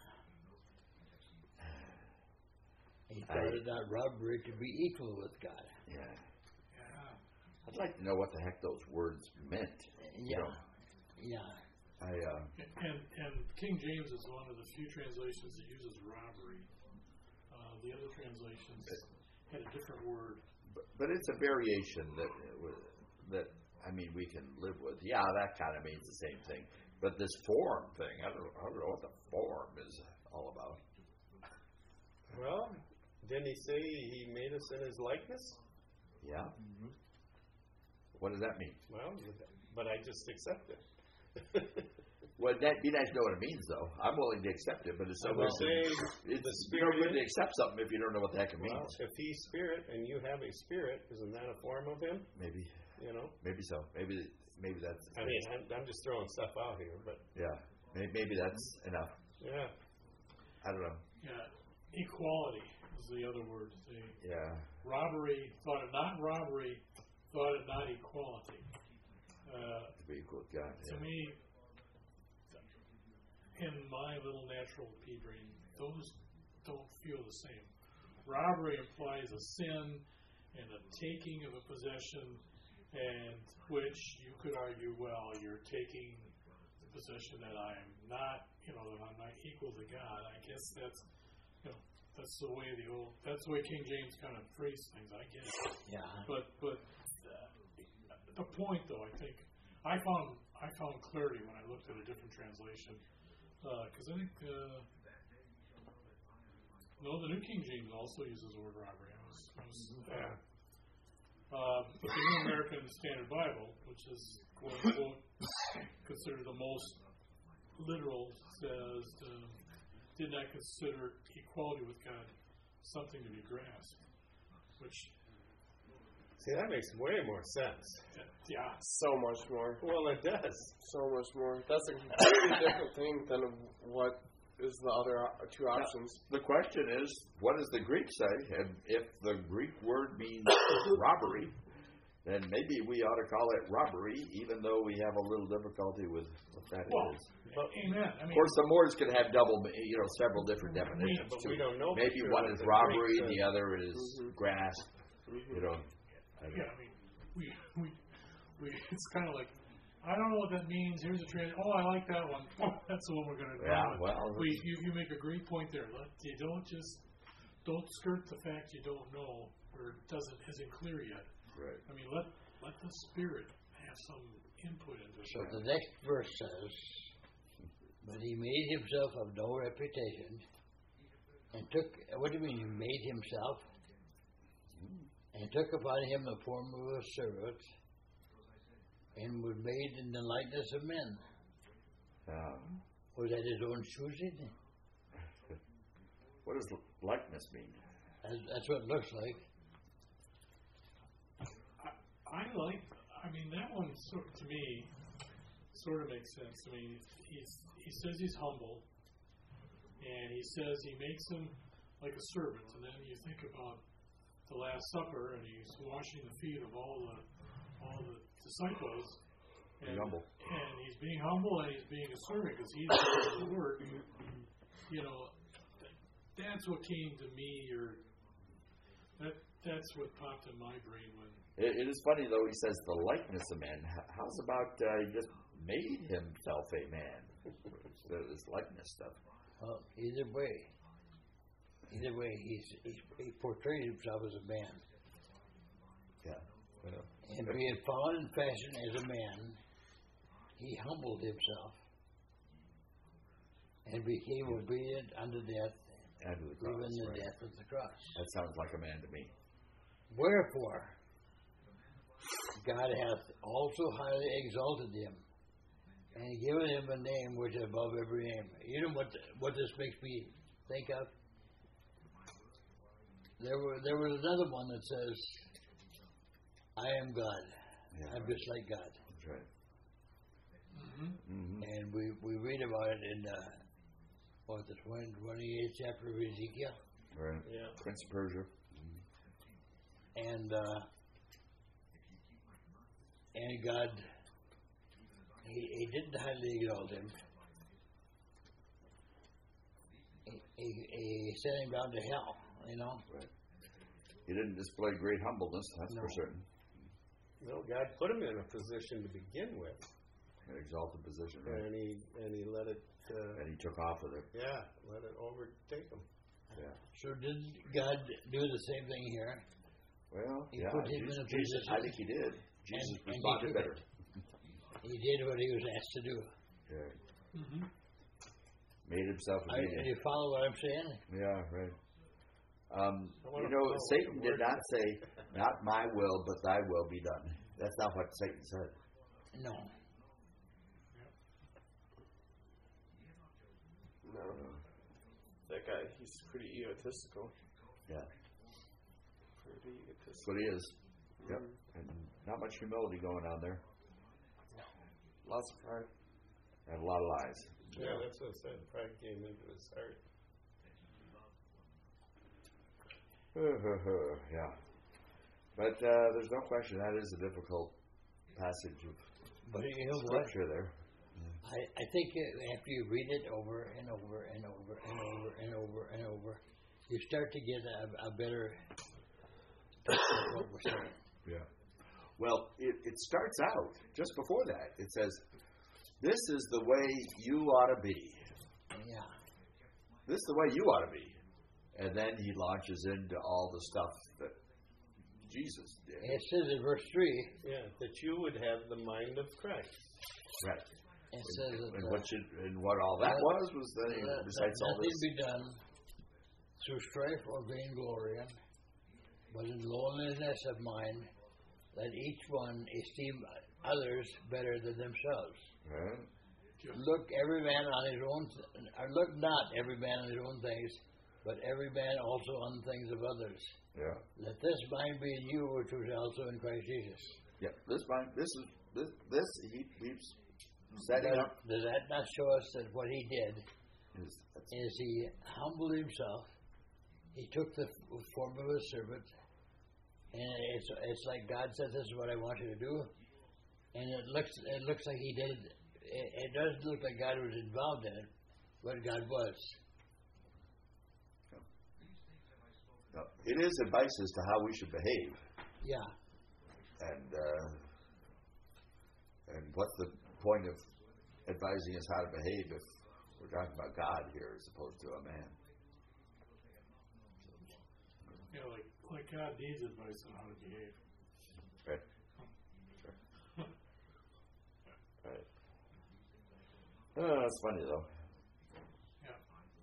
Speaker 4: He thought it not robbery to be equal with God.
Speaker 2: Yeah.
Speaker 1: Yeah.
Speaker 2: I'd like to know what the heck those words meant. You
Speaker 4: Yeah.
Speaker 2: know,
Speaker 4: Yeah.
Speaker 2: I, uh,
Speaker 1: And and King James is one of the few translations that uses robbery. Uh, the other translations had a different word.
Speaker 2: but, but it's a variation that, that, I mean, we can live with. Yeah, that kind of means the same thing. But this form thing, I don't, I don't know what the form is all about.
Speaker 3: Well, didn't he say he made us in his likeness?
Speaker 2: Yeah? What does that mean?
Speaker 3: Well, but I just accept it.
Speaker 2: Well, that'd be nice to know what it means, though. I'm willing to accept it, but it's so
Speaker 3: I will say
Speaker 2: it's
Speaker 3: the
Speaker 2: no good
Speaker 3: spirit-
Speaker 2: to accept something if you don't know what the heck it
Speaker 3: Well,
Speaker 2: means.
Speaker 3: if he's spirit and you have a spirit, isn't that a form of him?
Speaker 2: Maybe,
Speaker 3: You know?
Speaker 2: maybe so. Maybe, maybe that's.
Speaker 3: I mean, I'm, I'm just throwing stuff out here, but
Speaker 2: yeah, maybe, maybe that's enough.
Speaker 3: yeah.
Speaker 2: I don't know.
Speaker 1: Yeah. Equality is the other word. The
Speaker 2: Yeah,
Speaker 1: robbery, thought it not robbery, thought it not equality. Uh,
Speaker 2: to be equal with God.
Speaker 1: to
Speaker 2: Yeah.
Speaker 1: me, in my little natural pea brain, those don't feel the same. Robbery implies a sin and a taking of a possession, and which you could argue, well, you're taking the possession that I'm not, you know, that I'm not equal to God. I guess that's, you know, that's the way the old, that's the way King James kind of phrased things. I guess.
Speaker 4: Yeah.
Speaker 1: But but uh, the point, though, I think I found I found clarity when I looked at a different translation, because I think uh, no, the New King James also uses the word robbery. I was, I was uh, uh, but the New American Standard Bible, which is quote unquote considered the most literal, says uh, did not consider equality with God something to be grasped, which.
Speaker 3: See, that makes way more sense.
Speaker 1: Yeah.
Speaker 5: So much more.
Speaker 3: Well, it does.
Speaker 5: So much more. That's a completely different thing than what is the other o- two options.
Speaker 2: The question is, what does the Greek say? And if the Greek word means robbery, then maybe we ought to call it robbery, even though we have a little difficulty with what that
Speaker 1: Well,
Speaker 2: is.
Speaker 1: amen. I
Speaker 2: Of
Speaker 1: mean,
Speaker 2: course, the words can have double, you know, several different definitions.
Speaker 3: But
Speaker 2: too.
Speaker 3: we don't know for
Speaker 2: Maybe
Speaker 3: sure
Speaker 2: one
Speaker 3: what
Speaker 2: is
Speaker 3: the
Speaker 2: robbery,
Speaker 3: Greek
Speaker 2: the
Speaker 3: says.
Speaker 2: other is
Speaker 5: Mhm.
Speaker 2: grasp.
Speaker 5: Mhm.
Speaker 2: You know, I don't
Speaker 1: yeah,
Speaker 2: know.
Speaker 1: I mean, we, we, we, it's kind of like, I don't know what that means. Here's a trend. Oh, I like that one. Oh, that's the one we're going to do.
Speaker 2: Yeah, well,
Speaker 1: we, you, you make a great point there. Let, you don't just, don't skirt the fact you don't know or it doesn't, isn't clear yet.
Speaker 2: Right.
Speaker 1: I mean, let, let the Spirit have some input into
Speaker 4: So
Speaker 1: it.
Speaker 4: the next verse says, but he made himself of no reputation and took, what do you mean he made himself? And took upon him the form of a servant and was made in the likeness of men.
Speaker 2: Um,
Speaker 4: Was that his own choosing?
Speaker 2: what does likeness mean?
Speaker 4: That's, that's what it looks like.
Speaker 1: I, I like, I mean, that one, sort to me, sort of makes sense. I mean, he's, he says he's humble, and he says he makes him like a servant, and then you think about the Last Supper, and he's washing the feet of all the all the disciples.
Speaker 2: Being
Speaker 1: And,
Speaker 2: humble.
Speaker 1: and he's being humble, and he's being a servant because he's doing the work. You know, th- that's what came to me, or that that's what popped in my brain when.
Speaker 2: It, it is funny, though, he says the likeness of man. H- How's about uh, he just made himself a man? This likeness stuff.
Speaker 4: Well, either way, either way, he's, he's, he portrayed himself as a man.
Speaker 2: Yeah. Well,
Speaker 4: And being found in fashion as a man, he humbled himself and became obedient unto death,
Speaker 2: and to the cross,
Speaker 4: even the
Speaker 2: right.
Speaker 4: death of the cross.
Speaker 2: That sounds like a man to me.
Speaker 4: Wherefore, God hath also highly exalted him, and given him a name which is above every name. You know what what this makes me think of? There were there was another one that says, "I am God.
Speaker 2: Yeah,
Speaker 4: I'm
Speaker 2: right.
Speaker 4: just like God."
Speaker 2: That's right.
Speaker 1: Mm-hmm.
Speaker 2: Mm-hmm.
Speaker 4: And we, we read about it in uh, what the twenty-eighth chapter of Ezekiel.
Speaker 2: Right.
Speaker 3: Yeah.
Speaker 2: Prince of Persia.
Speaker 4: And uh, and God, he, he didn't highly exalt him. He, he, he sent him down to hell, you know.
Speaker 2: Right. He didn't display great humbleness, that's
Speaker 4: No.
Speaker 2: for certain.
Speaker 3: No, God put him in a position to begin with,
Speaker 2: An exalted position, right?
Speaker 3: and he and he let it, uh,
Speaker 2: And he took off with it.
Speaker 3: yeah, let it overtake him.
Speaker 2: Yeah.
Speaker 4: So didn't God do the same thing here?
Speaker 2: Well,
Speaker 4: He
Speaker 2: yeah.
Speaker 4: put him
Speaker 2: Jesus,
Speaker 4: in a
Speaker 2: Jesus,
Speaker 4: position-
Speaker 2: I think he did. Jesus
Speaker 4: and he
Speaker 2: responded
Speaker 4: took
Speaker 2: better.
Speaker 4: it. He did what he was asked to do.
Speaker 2: Yeah.
Speaker 1: Mm-hmm.
Speaker 2: Made himself
Speaker 4: I,
Speaker 2: obedient.
Speaker 4: and you follow what I'm saying?
Speaker 2: Yeah, right. Um,
Speaker 3: I wanna
Speaker 2: you know,
Speaker 3: follow
Speaker 2: Satan
Speaker 3: the
Speaker 2: did
Speaker 3: word.
Speaker 2: not say, "Not my will, but Thy will be done." That's not what Satan said.
Speaker 4: No.
Speaker 5: No. That guy, he's pretty egotistical.
Speaker 2: Yeah,
Speaker 5: Pretty
Speaker 2: that's
Speaker 5: egotistical.
Speaker 2: what he is. Yep. And not much humility going on there,
Speaker 5: Lots of pride.
Speaker 2: and a lot of lies.
Speaker 3: Yeah, that's what I said. Pride came into his heart.
Speaker 2: yeah. But uh, there's no question that is a difficult passage of
Speaker 4: But you know what?
Speaker 2: scripture there.
Speaker 4: I, I think uh, after you read it over and over and over and over and over and over, you start to get a, a better picture of what we're saying.
Speaker 2: Yeah. Well, it, it starts out just before that. It says, "This is the way you ought to be.
Speaker 4: Yeah.
Speaker 2: This is the way you ought to be." And then he launches into all the stuff that Jesus did.
Speaker 4: It says in verse three,
Speaker 3: Yeah, that you would have the mind of Christ.
Speaker 2: Right.
Speaker 4: it says that
Speaker 2: And
Speaker 4: uh,
Speaker 2: what should, and what all that
Speaker 4: that-
Speaker 2: was was then he
Speaker 4: let, let
Speaker 2: recites all
Speaker 4: nothing
Speaker 2: this.
Speaker 4: be done through strife or vainglory, but in lowliness of mind, let each one esteem others better than themselves.
Speaker 2: Right?
Speaker 4: Look every man on his own, th- or look not every man on his own things, but every man also on the things of others.
Speaker 2: Yeah.
Speaker 4: Let this mind be in you, which was also in Christ Jesus.
Speaker 2: Yeah. This mind. This is this. This he keeps setting
Speaker 4: Does,
Speaker 2: up.
Speaker 4: does that not show us that what he did
Speaker 2: Is, that's,
Speaker 4: is he humbled himself? He took the f- form of a servant, and it's it's like God said, "This is what I want you to do," and it looks it looks like he did. It, it doesn't look like God was involved in it, but God was.
Speaker 2: no, it is advice as to how we should behave,
Speaker 4: Yeah.
Speaker 2: and uh, and what's the point of advising us how to behave if we're talking about God here as opposed to a man?
Speaker 1: Yeah, like like God needs advice on how to behave.
Speaker 2: Right. Right. Oh, that's funny though.
Speaker 1: Yeah.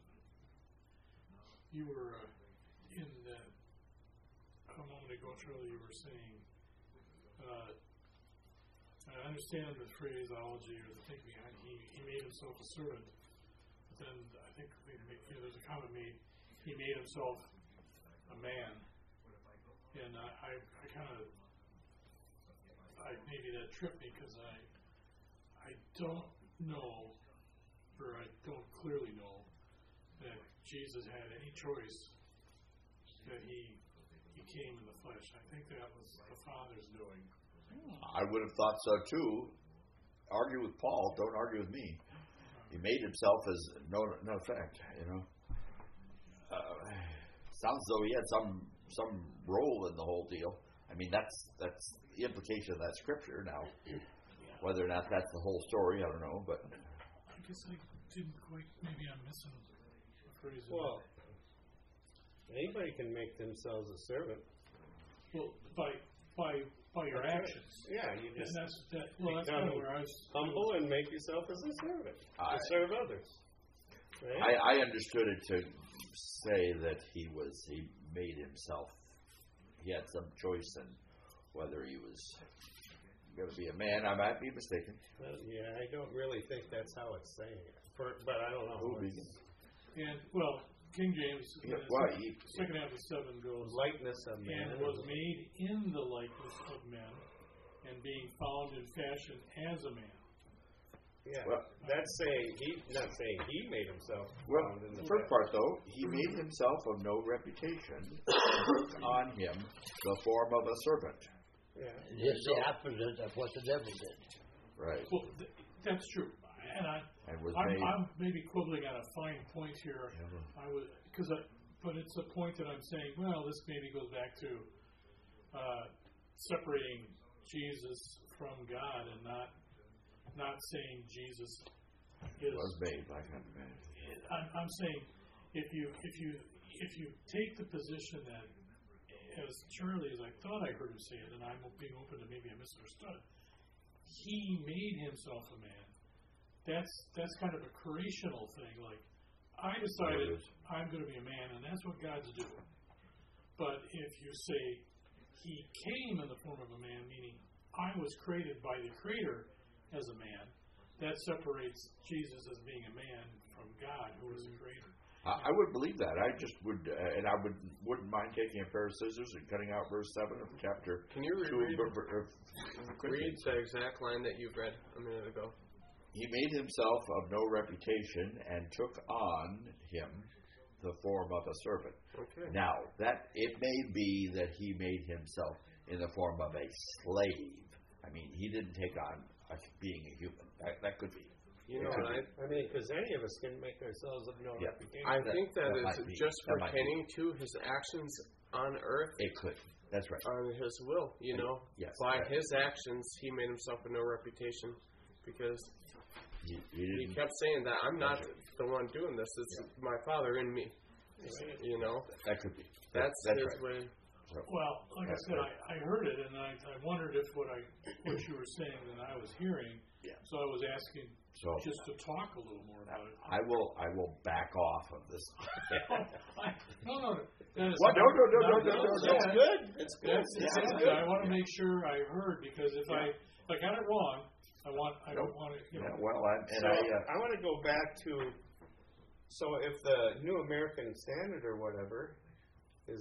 Speaker 1: You were uh, in the, a moment ago, Charlie, you were saying, uh, I understand the phraseology or the thing behind he, he made himself a servant, but then I think we make, you know, there's a comment made, he made himself a man. And I, I, I kind of, I maybe that tripped me because I, I don't know, or I don't clearly know that Jesus had any choice that he he came in the flesh. I think that was the Father's doing.
Speaker 2: I would have thought so too. Argue with Paul, don't argue with me. He made himself as no no effect, you know. Uh, sounds as though he had some some role in the whole deal. I mean, that's that's the implication of that scripture. Now, whether or not that's the whole story, I don't know. But
Speaker 1: I guess I didn't quite. Maybe I'm missing a phrase. in
Speaker 3: Well, anybody can make themselves a servant.
Speaker 1: there. well, by by by your actions.
Speaker 3: Yeah, you
Speaker 1: And
Speaker 3: just
Speaker 1: that's that. Well, that's
Speaker 3: become
Speaker 1: kind of where I was.
Speaker 3: humble and make yourself as a servant
Speaker 2: I-
Speaker 3: to serve others. Right?
Speaker 2: I, I understood it to say that he was he made himself. He had some choice in whether he was going to be a man. I might be mistaken.
Speaker 3: Well, yeah, I don't really think that's how it's saying it. For, but I don't know.
Speaker 2: Who be?
Speaker 1: And, well, King James,
Speaker 2: Yeah,
Speaker 1: uh,
Speaker 2: well, he,
Speaker 1: second half of seven goes,
Speaker 3: Likeness of man.
Speaker 1: and was made in the likeness of men, and being found in fashion as a man.
Speaker 3: Yeah,
Speaker 2: Well-
Speaker 3: that's saying he not saying he made himself.
Speaker 2: well,
Speaker 3: found in
Speaker 2: the
Speaker 3: the
Speaker 2: first part though, he made himself of no reputation, took on him the form of a servant.
Speaker 3: Yeah.
Speaker 4: It's the opposite of what the devil did.
Speaker 2: Right.
Speaker 1: Well, th- that's true. And I,
Speaker 2: And was
Speaker 1: I'm,
Speaker 2: made.
Speaker 1: I'm maybe quibbling on a fine point here. I would, because I, but it's a point that I'm saying. Well, this maybe goes back to uh, separating Jesus from God and not not saying Jesus is.
Speaker 2: was made like a man.
Speaker 1: I'm, I'm saying if you if you if you take the position that, as Charlie, as I thought I heard him say it, and I'm being open to maybe I misunderstood, he made himself a man. That's that's kind of a creational thing. Like, I decided I'm going to be a man, and that's what God's doing. But if you say he came in the form of a man, meaning I was created by the Creator as a man, that separates Jesus as being a man from God, who is the Creator.
Speaker 2: I, I would believe that. I just would, uh, and I would wouldn't mind taking a pair of scissors and cutting out verse seven of chapter
Speaker 5: Can you
Speaker 2: two.
Speaker 5: reread,
Speaker 2: of- of-
Speaker 5: read the exact line that you've read a minute ago?
Speaker 2: He made himself of no reputation and took on him the form of a servant.
Speaker 5: Okay.
Speaker 2: Now, that it may be that he made himself in the form of a slave. I mean, he didn't take on a, being a human. That, that could be.
Speaker 5: You know,
Speaker 2: It could
Speaker 5: what I,
Speaker 2: be.
Speaker 3: I mean, because any of us can make ourselves of no
Speaker 2: Yeah.
Speaker 3: reputation.
Speaker 5: I
Speaker 2: That-
Speaker 5: think that,
Speaker 2: that
Speaker 5: is
Speaker 2: might be.
Speaker 5: just
Speaker 2: That might be.
Speaker 5: pertaining to his actions on earth,
Speaker 2: It could. That's right.
Speaker 5: on his will. You know,
Speaker 2: Yes.
Speaker 5: by
Speaker 2: right.
Speaker 5: his actions, he made himself of no reputation because
Speaker 2: He, he
Speaker 5: he
Speaker 2: didn't.
Speaker 5: kept saying that I'm not the one doing this; it's my Father in me. You know,
Speaker 2: That could be.
Speaker 5: that's,
Speaker 2: that's
Speaker 5: his
Speaker 2: right.
Speaker 5: way.
Speaker 1: Well, like
Speaker 2: That's
Speaker 1: I said,
Speaker 2: right.
Speaker 1: I, I heard it, and I, I wondered if what I what you were saying that I was hearing.
Speaker 2: Yeah.
Speaker 1: So I was asking
Speaker 2: So
Speaker 1: just to talk a little more about it.
Speaker 2: I will. I will back off of this.
Speaker 1: I, no, no, that is
Speaker 2: What? No, no, no, no,
Speaker 1: not-
Speaker 2: no, no,
Speaker 1: that's
Speaker 2: no.
Speaker 1: bad.
Speaker 3: good. It's good.
Speaker 1: That's,
Speaker 2: Yeah,
Speaker 1: that's
Speaker 2: it's
Speaker 1: good.
Speaker 2: good.
Speaker 1: I want to make sure I heard, because if I if I got it wrong, I want I don't
Speaker 2: Nope.
Speaker 1: want to you know.
Speaker 2: Yeah, well, I, and
Speaker 3: so
Speaker 2: I. Uh,
Speaker 3: I want to go back to. So if the New American Standard or whatever is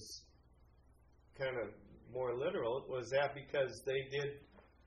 Speaker 3: kind of more literal, was that because they did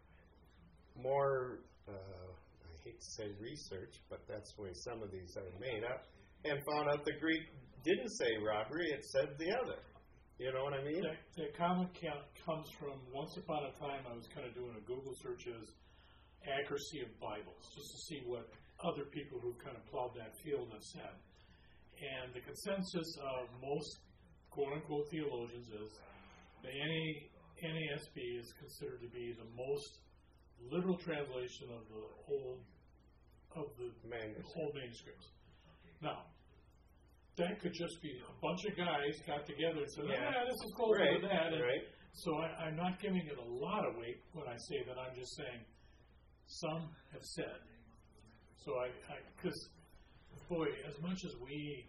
Speaker 3: more? Uh, I hate to say research, but that's the way some of these are made up, and found out the Greek didn't say robbery; it said the other. You know what I mean?
Speaker 1: That, that comment count comes from once upon a time I was kind of doing a Google search as accuracy of Bibles, just to see what other people who've kind of plowed that field have said. And the consensus of most quote-unquote theologians is the N A S B is considered to be the most literal translation of the old of the
Speaker 3: Manuscript.
Speaker 1: old manuscripts. Now, that could just be a bunch of guys got together and said,
Speaker 3: Yeah.
Speaker 1: "Yeah, this is closer
Speaker 3: Right,
Speaker 1: to that." And
Speaker 3: right.
Speaker 1: so I, I'm not giving it a lot of weight when I say that. I'm just saying some have said. So I, because boy, as much as we,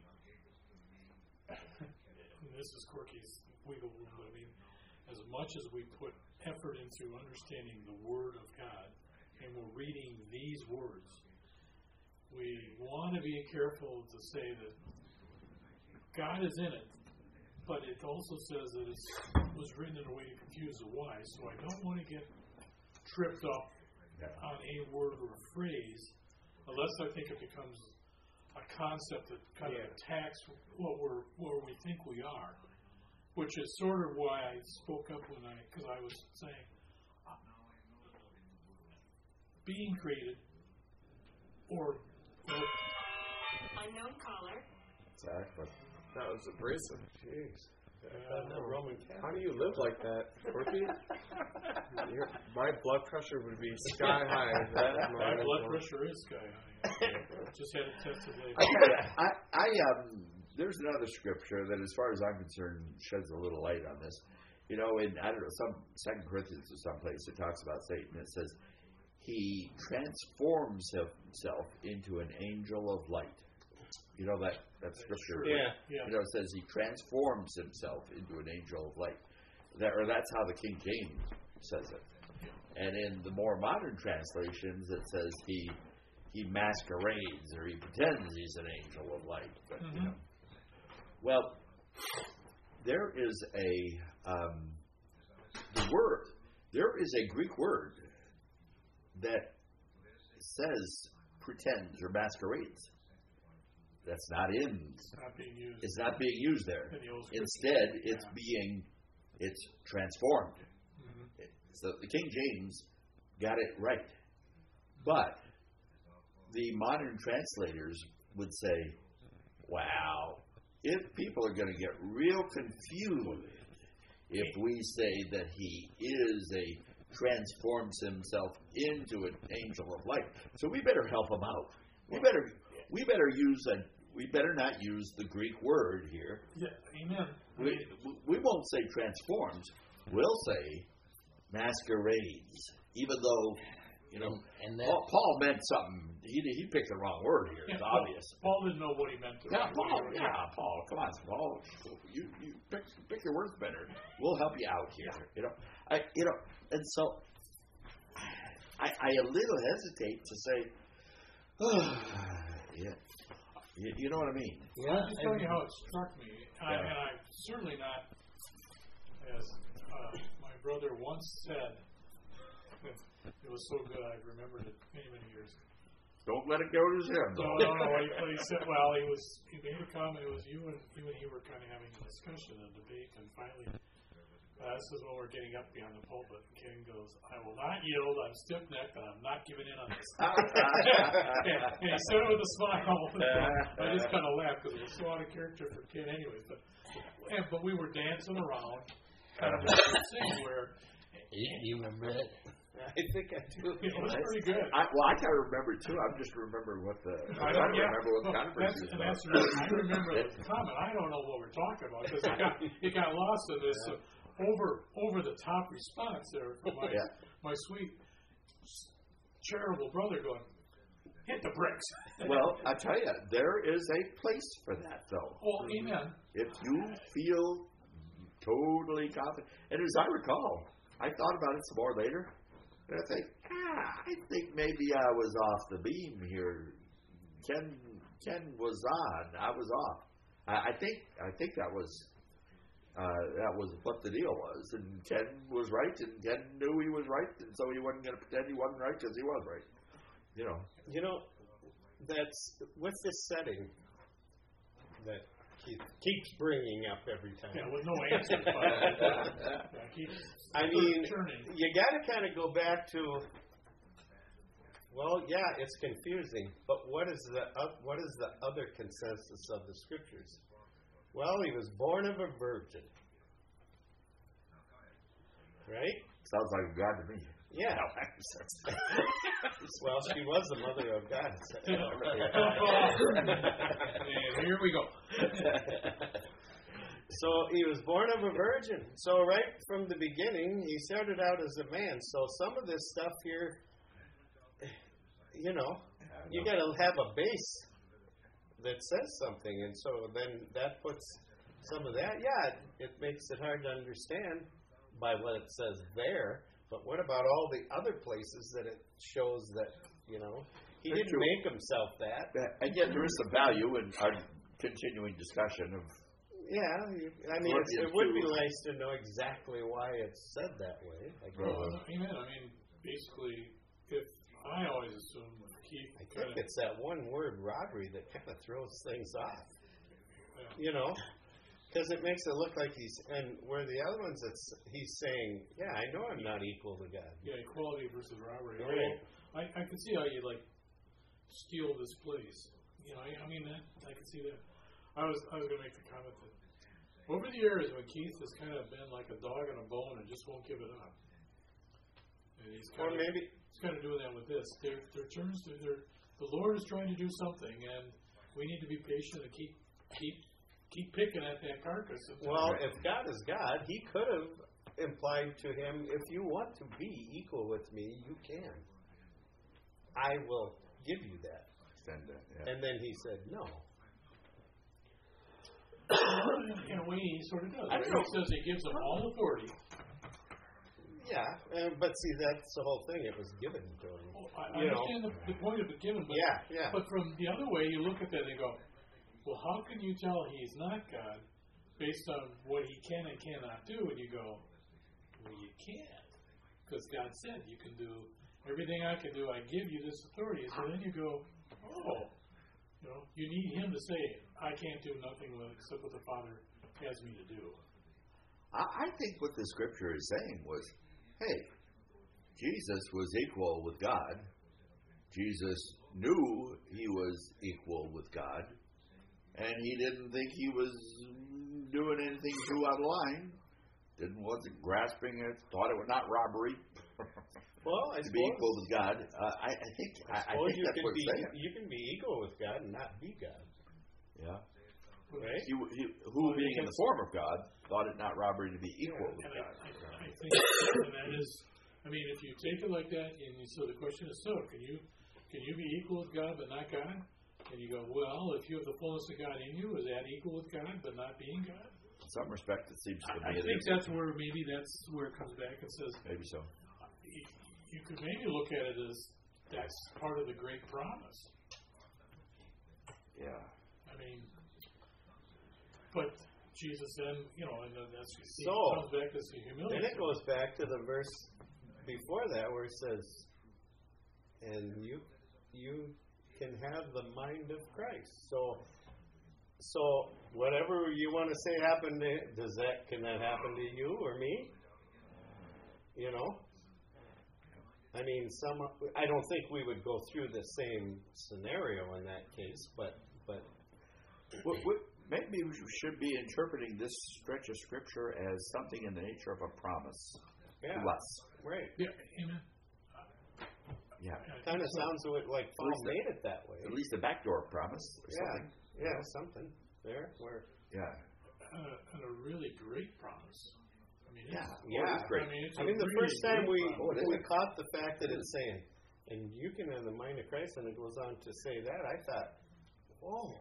Speaker 1: and this is Corky's wiggle room, but I mean, as much as we put effort into understanding the Word of God, and we're reading these words, we want to be careful to say that God is in it, but it also says that it was written in a way to confuse the wise. So I don't want to get tripped up
Speaker 2: Yeah.
Speaker 1: on a word or a phrase, unless I think it becomes a concept that kind
Speaker 3: Yeah.
Speaker 1: of attacks what we're where we think we are, which is sort of why I spoke up when I because I was saying uh, being created or, or
Speaker 8: Unknown caller.
Speaker 2: Exactly.
Speaker 5: That was abrasive.
Speaker 3: Jeez. Uh, the Roman Catholic.
Speaker 5: How do you live like that, Corky? Your, my blood pressure would be sky high.
Speaker 1: my blood pressure is sky high. Just had it tested
Speaker 2: I,
Speaker 1: later.
Speaker 2: I, I um, there's another scripture that, as far as I'm concerned, sheds a little light on this. You know, in I don't know, some Second Corinthians or someplace it talks about Satan. It says he transforms himself into an angel of light. You know that that scripture.
Speaker 3: Yeah.
Speaker 1: Yeah.
Speaker 2: You know, it says he transforms himself into an angel of light. That, or that's how the King James says it. And in the more modern translations, it says he he masquerades or he pretends he's an angel of light. But,
Speaker 1: Mm-hmm.
Speaker 2: you know. Well, there is a um, the word. There is a Greek word that says pretends or masquerades. That's not in.
Speaker 1: It's not being used.
Speaker 2: It's not being used there.
Speaker 1: In the Old Scripture.
Speaker 2: Instead, it's
Speaker 1: Yeah.
Speaker 2: being it's transformed.
Speaker 1: Mhm.
Speaker 2: So the King James got it right, but the modern translators would say, "Wow, if people are going to get real confused if we say that he is a transforms himself into an angel of light, so we better help him out. We better we better use a we better not use the Greek word here.
Speaker 1: Yeah, amen.
Speaker 2: We we won't say transforms. We'll say masquerades, even though you know
Speaker 4: And that,
Speaker 2: Paul, Paul meant something. He he picked the wrong word here.
Speaker 1: Yeah,
Speaker 2: It's
Speaker 1: Paul-
Speaker 2: obvious.
Speaker 1: Paul didn't know what he meant to
Speaker 2: Yeah,
Speaker 1: write.
Speaker 2: Paul. Yeah, Paul. Come on, Paul. You you pick pick your words better. We'll help you out here. You know, I you know, and so I I a little hesitate to say, yeah, you, you know what I mean.
Speaker 4: yeah,
Speaker 1: I'm just telling you
Speaker 4: and-
Speaker 1: how it struck me, and, I,
Speaker 2: Yeah.
Speaker 1: and I'm certainly not, as uh, my brother once said, it was so good I remembered it many, many years.
Speaker 2: Don't let it go to his head.
Speaker 1: No, no, no. He, he said, well, he was he made a comment. It was you and you and he were kind of having a discussion, a debate, and finally, uh, this is when we're getting up beyond the pulpit. And Ken goes, "I will not yield. I'm stiff necked, and I'm not giving in on this." and, and he said it with a smile. I just kind of laughed because it was so out of character for Ken, anyways. But and, but we were dancing around, kind of like this thing where
Speaker 4: you, you remember that?
Speaker 3: I think I do.
Speaker 1: it was pretty good.
Speaker 2: I, well, I kind of remember it too. I'm just remembering what the. I
Speaker 1: I
Speaker 2: don't
Speaker 1: don't, yeah,
Speaker 2: remember what the
Speaker 1: well,
Speaker 2: controversy
Speaker 1: that's,
Speaker 2: was
Speaker 1: and
Speaker 2: about.
Speaker 1: that's I remember the comment. I don't know what we're talking about because it got it got lost in this uh, over over the top response there from my
Speaker 2: Yeah.
Speaker 1: my sweet charitable brother going, hit the bricks.
Speaker 2: Well, I tell you, there is a place for that, though.
Speaker 1: Well, amen.
Speaker 2: If you feel totally confident, and as I recall, I thought about it some more later, and I think, ah, I think maybe I was off the beam here. Ken, Ken was on. I was off. I, I think, I think that was, uh, that was what the deal was, and Ken was right, and Ken knew he was right, and so he wasn't going to pretend he wasn't right because he was right. You know.
Speaker 3: You know, that's what's this setting that Keith keeps bringing up every time.
Speaker 1: Yeah, with no answer. But, uh, yeah, keep
Speaker 3: I mean,
Speaker 1: turning.
Speaker 3: you got to kind of go back to. Well, yeah, it's confusing, but what is the uh, what is the other consensus of the scriptures? Well, he was born of a virgin, right?
Speaker 2: Sounds like God to me.
Speaker 3: Yeah. Well, she was the mother of God.
Speaker 1: And here we go.
Speaker 3: So he was born of a virgin. So right from the beginning, he started out as a man. So some of this stuff here, you know, you got to have a base that says something, and so then that puts some of that. Yeah, it, it makes it hard to understand by what it says there. But what about all the other places that it shows that, you know, he
Speaker 2: Very
Speaker 3: didn't
Speaker 2: true.
Speaker 3: make himself that.
Speaker 2: And yet there is some value in our continuing discussion of
Speaker 3: Yeah, you- I mean, it's, it would be nice to know exactly why it's said that way. I guess.
Speaker 1: Well, amen. I mean, basically, if I always assume Keith
Speaker 3: I
Speaker 1: kind
Speaker 3: think
Speaker 1: of,
Speaker 3: it's that one word, robbery, that kind of throws things off.
Speaker 1: yeah.
Speaker 3: You know, because it makes it look like he's, and where the other ones, it's he's saying, yeah, I know I'm not equal to God.
Speaker 1: Yeah, equality versus robbery.
Speaker 3: Right.
Speaker 1: I, I can see how you like steal this place. You know, I, I mean that I can see that. I was I was gonna make the comment that over the years when Keith has kind of been like a dog on a bone and just won't give it up, and he's
Speaker 3: Or
Speaker 1: kind of
Speaker 3: maybe,
Speaker 1: he's kind of doing that with this. There there turns to there. The Lord is trying to do something, and we need to be patient and keep keep keep picking at that carcass. until-
Speaker 3: well, if God is God, he could have implied to him, if you want to be equal with me, you can. I will give you that.
Speaker 2: extend that. Yeah.
Speaker 3: And then he said, no.
Speaker 1: in a way, he sort of does.
Speaker 3: I
Speaker 1: Right?
Speaker 3: don't
Speaker 1: He says he gives them all authority.
Speaker 3: Yeah, uh, but see, that's the whole thing. It was given to him.
Speaker 1: Oh, I, I
Speaker 3: You know.
Speaker 1: understand the, the point of it given, but
Speaker 3: Yeah, yeah.
Speaker 1: but from the other way, you look at that and go, well, how can you tell he's not God based on what he can and cannot do? And you go, well, you can't, because God said you can do everything I can do. I give you this authority. So then you go, oh, you know, you need him to say, I can't do nothing except what the Father has me to do.
Speaker 2: I, I think what the scripture is saying was, hey, Jesus was equal with God. Jesus knew he was equal with God, and he didn't think he was doing anything too out of line. Didn't wasn't grasping it. Thought it was not robbery.
Speaker 3: Well, I
Speaker 2: to
Speaker 3: suppose,
Speaker 2: be equal with God. Uh, I, I think I, I
Speaker 3: suppose
Speaker 2: think
Speaker 3: you
Speaker 2: that's
Speaker 3: can
Speaker 2: what
Speaker 3: be
Speaker 2: it's saying.
Speaker 3: you can be equal with God and not be God,
Speaker 2: Yeah.
Speaker 3: right?
Speaker 2: He, he, who, being in the form of God, thought it not robbery to be equal with
Speaker 1: And I,
Speaker 2: God.
Speaker 1: I, I think and that is, I mean, if you take it like that, and you, so the question is, so can you can you be equal with God but not God? And you go, well, if you have the fullness of God in you, is that equal with God but not being God?
Speaker 2: In some respect, it seems to
Speaker 1: I, I
Speaker 2: me it
Speaker 1: think
Speaker 2: is.
Speaker 1: that's where maybe that's where it comes back and says,
Speaker 2: Maybe so.
Speaker 1: you, you could maybe look at it as that's part of the great promise.
Speaker 2: Yeah.
Speaker 1: I mean, but Jesus then, you know, and then that's he
Speaker 3: So,
Speaker 1: comes back to the humility.
Speaker 3: Then it goes back to the verse before that where it says, "And you you can have the mind of Christ." So, so whatever you want to say happened to, does that can that happen to you or me? You know, I mean, some. I don't think we would go through the same scenario in that case, but but
Speaker 2: What, what, maybe we should be interpreting this stretch of Scripture as something in the nature of a promise
Speaker 3: yeah,
Speaker 2: to us.
Speaker 3: right.
Speaker 1: Yeah, amen.
Speaker 2: Yeah.
Speaker 3: Kind of sounds like Paul
Speaker 2: least
Speaker 3: made it that way.
Speaker 2: At least a backdoor promise or
Speaker 3: Yeah,
Speaker 2: something.
Speaker 3: yeah, something there where.
Speaker 2: Yeah.
Speaker 1: Uh, and a really great promise. I mean,
Speaker 2: Yeah.
Speaker 1: it's,
Speaker 3: Yeah.
Speaker 2: Oh, it's great.
Speaker 1: I mean, it's
Speaker 3: I
Speaker 1: a
Speaker 3: mean, the
Speaker 1: really
Speaker 3: first time
Speaker 1: great
Speaker 3: we
Speaker 1: promise.
Speaker 2: Oh, it
Speaker 3: we
Speaker 2: is.
Speaker 3: caught the fact that it's saying, and you can have the mind of Christ, and it goes on to say that, I thought, whoa,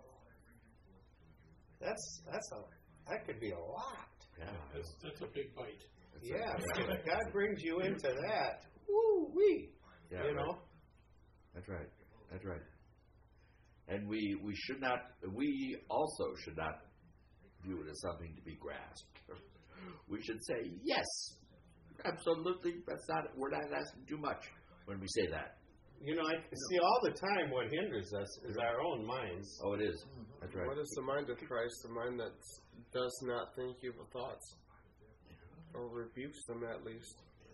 Speaker 3: that's that's a that could be a lot.
Speaker 2: Yeah.
Speaker 1: That's, that's a big bite.
Speaker 3: Yeah, if God brings you into that, woo wee,
Speaker 2: Yeah,
Speaker 3: you
Speaker 2: right.
Speaker 3: know.
Speaker 2: That's right. That's right. And we, we should not, we also should not view it as something to be grasped. We should say, yes, absolutely, that's not, we're not asking too much when we say that.
Speaker 3: You know, I see all the time what hinders us is our own minds.
Speaker 2: Oh, it is. That's right.
Speaker 5: What is the mind of Christ? The mind that does not think evil thoughts, or rebukes them at least.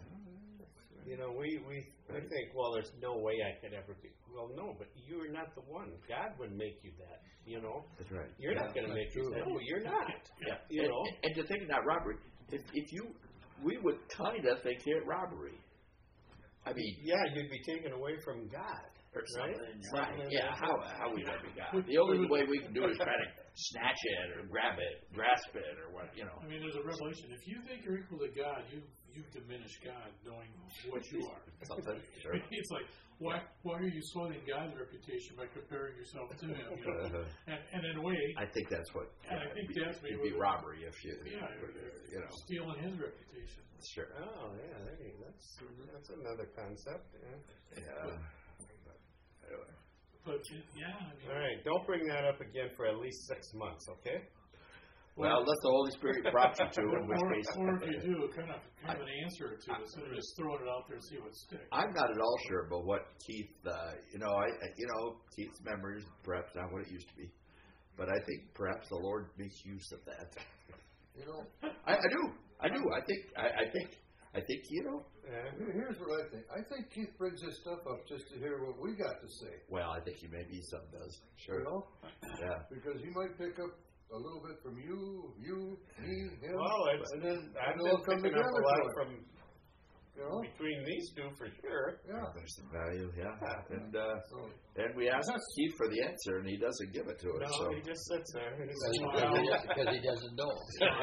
Speaker 3: You know, we, we, we think, well, there's no way I could ever be. Well, no, but you're not the one. God would make you that, you know.
Speaker 2: That's right.
Speaker 3: You're not going to make you that. No, you're not.
Speaker 2: Yeah.
Speaker 3: You
Speaker 2: and,
Speaker 3: know.
Speaker 2: and to think not robbery, if, if you, we would kind of think it robbery. I mean,
Speaker 3: Yeah, you'd be taken away from God.
Speaker 2: or
Speaker 3: Right?
Speaker 2: something.
Speaker 3: Something
Speaker 2: Right. Yeah.
Speaker 3: like
Speaker 2: How
Speaker 3: that.
Speaker 2: how we gonna be God?
Speaker 1: We-
Speaker 2: The only
Speaker 1: we would-
Speaker 2: way we can do it is try to snatch it or grab it, grasp it, or what you know.
Speaker 1: I mean, there's a revelation. If you think you're equal to God, you you diminish God knowing what you are.
Speaker 2: Something. Sure.
Speaker 1: It's like, why why are you soiling God's reputation by comparing yourself to Him? You know?
Speaker 2: Uh-huh.
Speaker 1: and, and in a way,
Speaker 2: I think that's what.
Speaker 1: And I think that's
Speaker 2: it'd
Speaker 1: maybe
Speaker 2: be
Speaker 1: what-
Speaker 2: robbery if you.
Speaker 1: yeah,
Speaker 2: You know.
Speaker 1: stealing His reputation.
Speaker 2: Sure.
Speaker 3: Oh, yeah, there you, that's that's another concept. Yeah.
Speaker 2: Yeah. Anyway.
Speaker 1: But yeah, I mean,
Speaker 3: All right, don't bring that up again for at least six months, okay?
Speaker 2: Well, let the Holy Spirit prompt you to, in which
Speaker 1: or,
Speaker 2: case.
Speaker 1: or if you do, kind of kind of an answer to it, instead of just throwing it out there and see what sticks.
Speaker 2: I'm not at all sure about what Keith. Uh, you know, I I- you know Keith's memory is perhaps not what it used to be, but I think perhaps the Lord makes use of that.
Speaker 7: You know,
Speaker 2: I, I do. I do. I think. I, I think. I think. You know.
Speaker 3: Yeah.
Speaker 7: here- here's what I think. I think Keith brings this stuff up just to hear what we got to say.
Speaker 2: Well, I think he maybe some does.
Speaker 7: You
Speaker 2: Sure.
Speaker 7: know,
Speaker 2: Yeah.
Speaker 7: because he might pick up a little bit from you, you, me, him,
Speaker 3: Well, it's,
Speaker 7: and then
Speaker 3: I've
Speaker 7: and they'll
Speaker 3: been
Speaker 7: come
Speaker 3: picking up
Speaker 7: together
Speaker 3: a lot
Speaker 7: to it,
Speaker 3: from
Speaker 7: you know.
Speaker 3: between these two for sure.
Speaker 7: Yeah.
Speaker 2: There's some value. Yeah.
Speaker 3: Yeah.
Speaker 2: And uh,
Speaker 7: So
Speaker 2: and we ask Keith for the anser, and he doesn't give it to us.
Speaker 3: No,
Speaker 2: So.
Speaker 3: he just sits there. and he's
Speaker 4: Because,
Speaker 3: like,
Speaker 4: because, he, because he doesn't know.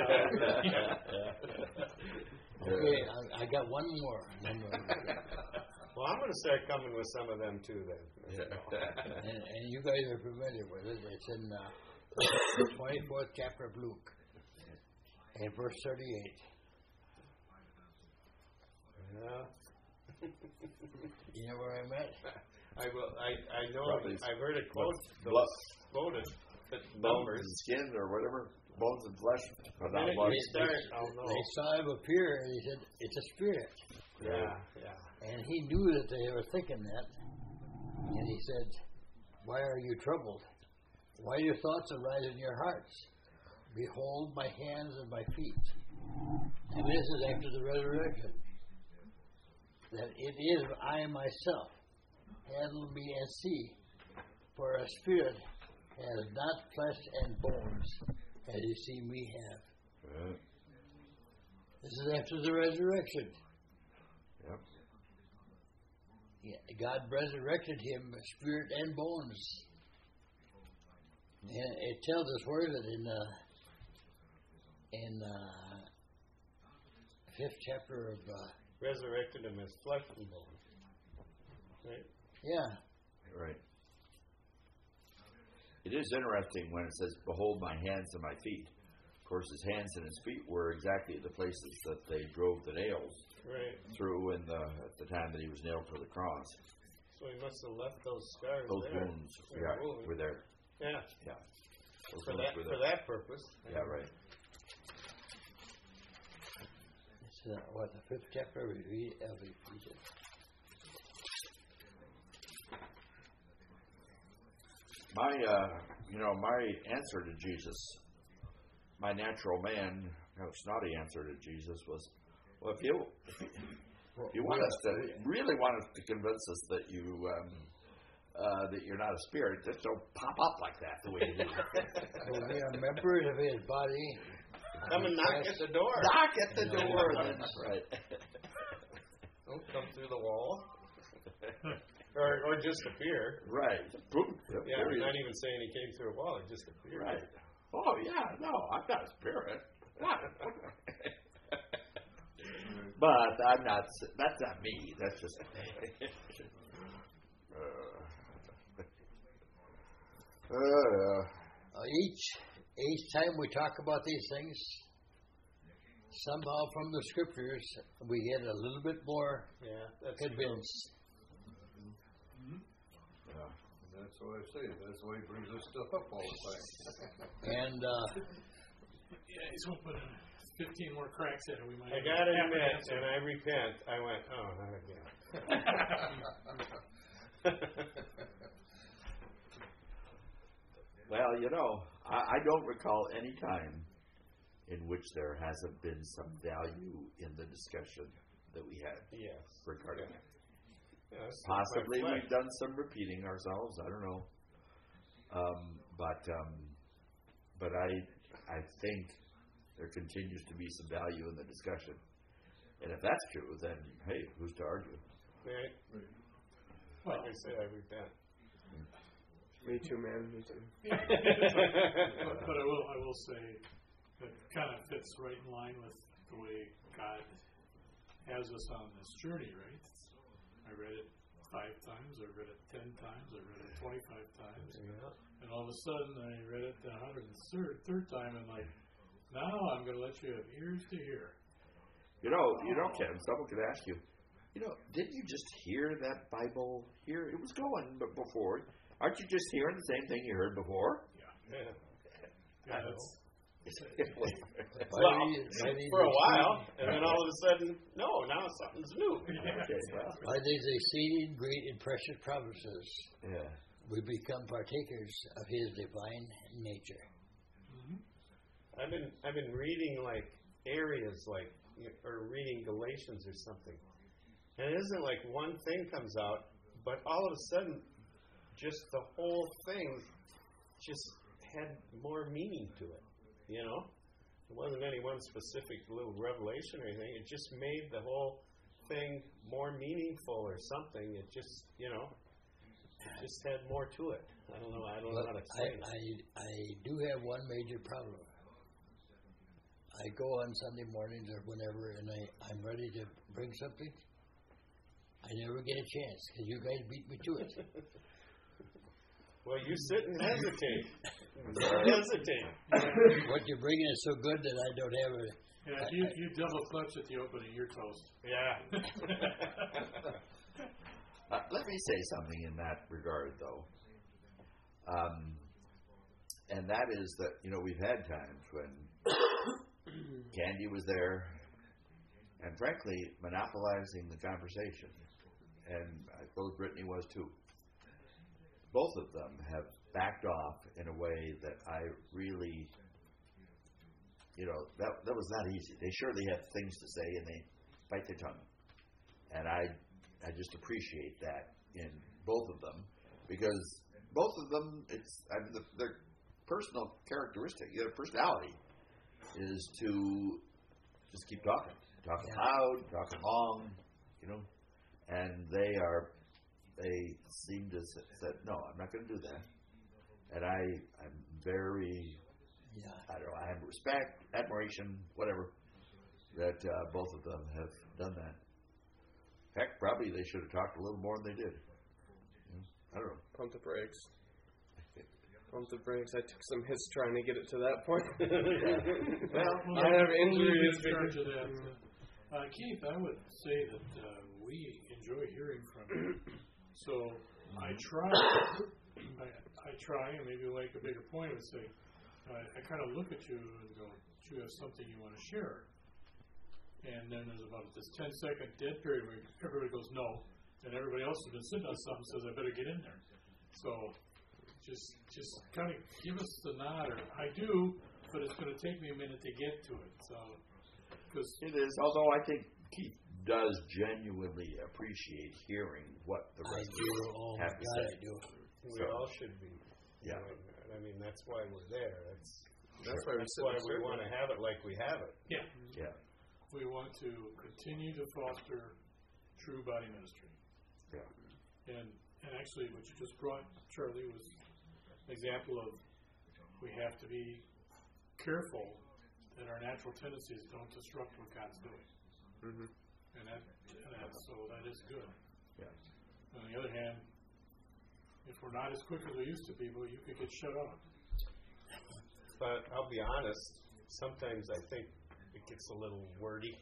Speaker 4: Okay, I, I got one more. One more.
Speaker 3: well, I'm going to start coming with some of them too then.
Speaker 4: and, and you guys are familiar with it. It's in uh, the twenty-fourth chapter of Luke, and verse thirty-eight.
Speaker 3: Yeah.
Speaker 4: You know where I'm at?
Speaker 3: I will. I I know.
Speaker 2: Probably
Speaker 3: I've heard it quote,
Speaker 2: blood,
Speaker 3: quoted. The
Speaker 2: bones
Speaker 3: numbers.
Speaker 2: and skin or whatever, bones and flesh. But
Speaker 3: The
Speaker 2: not
Speaker 3: minute
Speaker 2: blood.
Speaker 3: you start, I'll know.
Speaker 4: They saw him appear, and he said, "It's a spirit."
Speaker 3: Yeah, yeah.
Speaker 4: And he knew that they were thinking that. And he said, "Why are you troubled? Why do your thoughts arise in your hearts? Behold my hands and my feet." And this is after the resurrection. That it is I myself. Handle me and see. For a spirit has not flesh and bones, as you see me have.
Speaker 2: Yeah.
Speaker 4: This is after the resurrection.
Speaker 2: Yep.
Speaker 4: Yeah, God resurrected him, spirit and bones. And it tells us, where is it, in the in uh, fifth chapter of uh,
Speaker 3: Resurrected him as flesh and bone. Right?
Speaker 4: yeah.
Speaker 2: Right. It is interesting when it says, "Behold my hands and my feet." Of course, his hands and his feet were exactly the places that they drove the nails
Speaker 3: Right.
Speaker 2: through in the, at the time that he was nailed to the cross.
Speaker 3: So he must have left those scars
Speaker 2: Those
Speaker 3: there.
Speaker 2: wounds,
Speaker 3: They
Speaker 2: yeah,
Speaker 3: were moving.
Speaker 2: were there.
Speaker 3: Yeah.
Speaker 2: Yeah. Those
Speaker 3: For
Speaker 2: wounds
Speaker 3: that
Speaker 2: were
Speaker 3: for
Speaker 2: there.
Speaker 3: that purpose.
Speaker 2: Yeah, right.
Speaker 4: It's uh, what, the fifth chapter of Ephe- of Ephesians.
Speaker 2: My, uh, you know, my answer to Jesus, my natural man, kind of snotty answer to Jesus was, well, if you, if you want us to, really want us to convince us that you, um, uh, that you're not a spirit, just don't pop up like that the way you do.
Speaker 4: Well, we are members of his body.
Speaker 3: Come and knock at the door.
Speaker 2: Knock at the
Speaker 4: No.
Speaker 2: door. That's right.
Speaker 3: Don't come through the wall. or or just appear.
Speaker 2: Right. Boom. Yep,
Speaker 3: Yeah,
Speaker 2: there
Speaker 3: I'm
Speaker 2: he
Speaker 3: not
Speaker 2: is.
Speaker 3: even saying he came through a wall, he just appeared.
Speaker 2: Right. Oh, yeah, no, I'm not a spirit. But I'm not, that's not me. That's just. uh, uh,
Speaker 4: Uh, each each time we talk about these things, somehow from the scriptures, we get a little bit more
Speaker 3: Yeah, that's
Speaker 4: convinced.
Speaker 2: yeah.
Speaker 7: That's what I say. That's why he brings this stuff up all the time.
Speaker 4: And uh,
Speaker 1: Yeah, he's opening fifteen more cracks in it. We might
Speaker 3: I
Speaker 1: have
Speaker 3: gotta
Speaker 1: half an
Speaker 3: admit,
Speaker 1: answer.
Speaker 3: and I repent, I went, oh, not again.
Speaker 2: Well, you know, I, I don't recall any time in which there hasn't been some value in the discussion that we had
Speaker 3: Yes.
Speaker 2: regarding
Speaker 3: Yeah.
Speaker 2: it.
Speaker 3: Yeah, that's
Speaker 2: Possibly
Speaker 3: my
Speaker 2: we've done some repeating ourselves. I don't know, um, but um, but I I think there continues to be some value in the discussion, and if that's true, then hey, who's to argue?
Speaker 3: Right.
Speaker 1: Well,
Speaker 3: Like I say, I repent.
Speaker 5: Me too, man. Me too.
Speaker 1: but, but I will I will say that kind of fits right in line with the way God has us on this journey, right? I read it five times, I read it ten times, I read it twenty-five times,
Speaker 3: Yeah.
Speaker 1: and all of a sudden I read it the hundred and third third time, and like, now I'm going to let you have ears to hear.
Speaker 2: You know, you know, Ken. Someone could ask you, you know, didn't you just hear that Bible here? It was going, but before, aren't you just hearing the same thing you heard before?
Speaker 3: Yeah.
Speaker 1: Yeah, that's,
Speaker 3: Well, for a while, and then all of a sudden, no, now something's new.
Speaker 2: Okay, well,
Speaker 4: by these exceeding great and precious promises,
Speaker 2: yeah.
Speaker 4: we become partakers of his divine nature.
Speaker 3: I've been I've been reading like areas like or reading Galatians or something, and it isn't like one thing comes out, but all of a sudden, just the whole thing just had more meaning to it. You know, it wasn't any one specific little revelation or anything. It just made the whole thing more meaningful or something. It just, you know, it just had more to it. I don't know. I don't know
Speaker 4: But
Speaker 3: how to
Speaker 4: I,
Speaker 3: explain it.
Speaker 4: I, I do have one major problem. I go on Sunday mornings or whenever, and I, I'm ready to bring something. I never get a chance because you guys beat me to it.
Speaker 3: Well, you sit and hesitate. Don't hesitate.
Speaker 4: What you're bringing is so good that I don't have a,
Speaker 1: Yeah, if you, you double clutch at the opening, you're toast.
Speaker 3: Yeah.
Speaker 2: Uh, let me say something in that regard, though. Um, and that is that, you know, we've had times when Candy was there and, frankly, monopolizing the conversation. And I suppose Brittany was, too. Both of them have backed off in a way that I really, you know, that, that was not easy. They surely have things to say, and they bite their tongue. And I I just appreciate that in both of them, because both of them, it's I mean, the, their personal characteristic, their personality, is to just keep talking, talking
Speaker 4: Yeah.
Speaker 2: loud, talking long, you know, and they are, they seem to say, said, no, I'm not going to do that, and I, I'm very,
Speaker 4: Yeah.
Speaker 2: I don't know, I have respect, admiration, whatever, that uh, both of them have done that. Heck, probably they should have talked a little more than they did. I don't know.
Speaker 5: Pump the brakes. Pump the brakes. I took some hits trying to get it to that point.
Speaker 2: Well,
Speaker 5: I have
Speaker 1: we'll leave you
Speaker 5: injuries.
Speaker 1: in charge of that. Uh, Keith, I would say that uh, we enjoy hearing from you. So I try, I, I try, and maybe we'll make a bigger point and say, uh, I kind of look at you and go, do you have something you want to share? And then there's about this ten second dead period where everybody goes, no. And everybody else has been sitting on something says, I better get in there. So just just kind of give us the nod. Or I do, but it's going to take me a minute to get to it. So, because
Speaker 2: it is, although I think Keith does genuinely appreciate hearing what the
Speaker 4: I
Speaker 2: rest
Speaker 4: do.
Speaker 2: of us
Speaker 4: Oh,
Speaker 2: have to
Speaker 4: God,
Speaker 2: say.
Speaker 4: I do.
Speaker 3: We
Speaker 2: So-
Speaker 3: all should be.
Speaker 2: Yeah.
Speaker 3: doing that. I mean, that's why we're there. That's
Speaker 5: That's why we
Speaker 3: that's
Speaker 5: sit
Speaker 3: why
Speaker 5: in
Speaker 3: we
Speaker 5: circle.
Speaker 3: want to have it like we have it.
Speaker 1: yeah,
Speaker 2: Yeah.
Speaker 1: we want to continue to foster true body ministry.
Speaker 2: Yeah.
Speaker 1: And and actually, what you just brought, Charlie, was an example of we have to be careful that our natural tendencies don't disrupt what God's doing.
Speaker 5: Mm-hmm.
Speaker 1: And that, and that so that is good.
Speaker 2: Yeah.
Speaker 1: On the other hand, if we're not as quick as we used to be, well, you could get shut off.
Speaker 3: But I'll be honest, sometimes I think it gets a little wordy.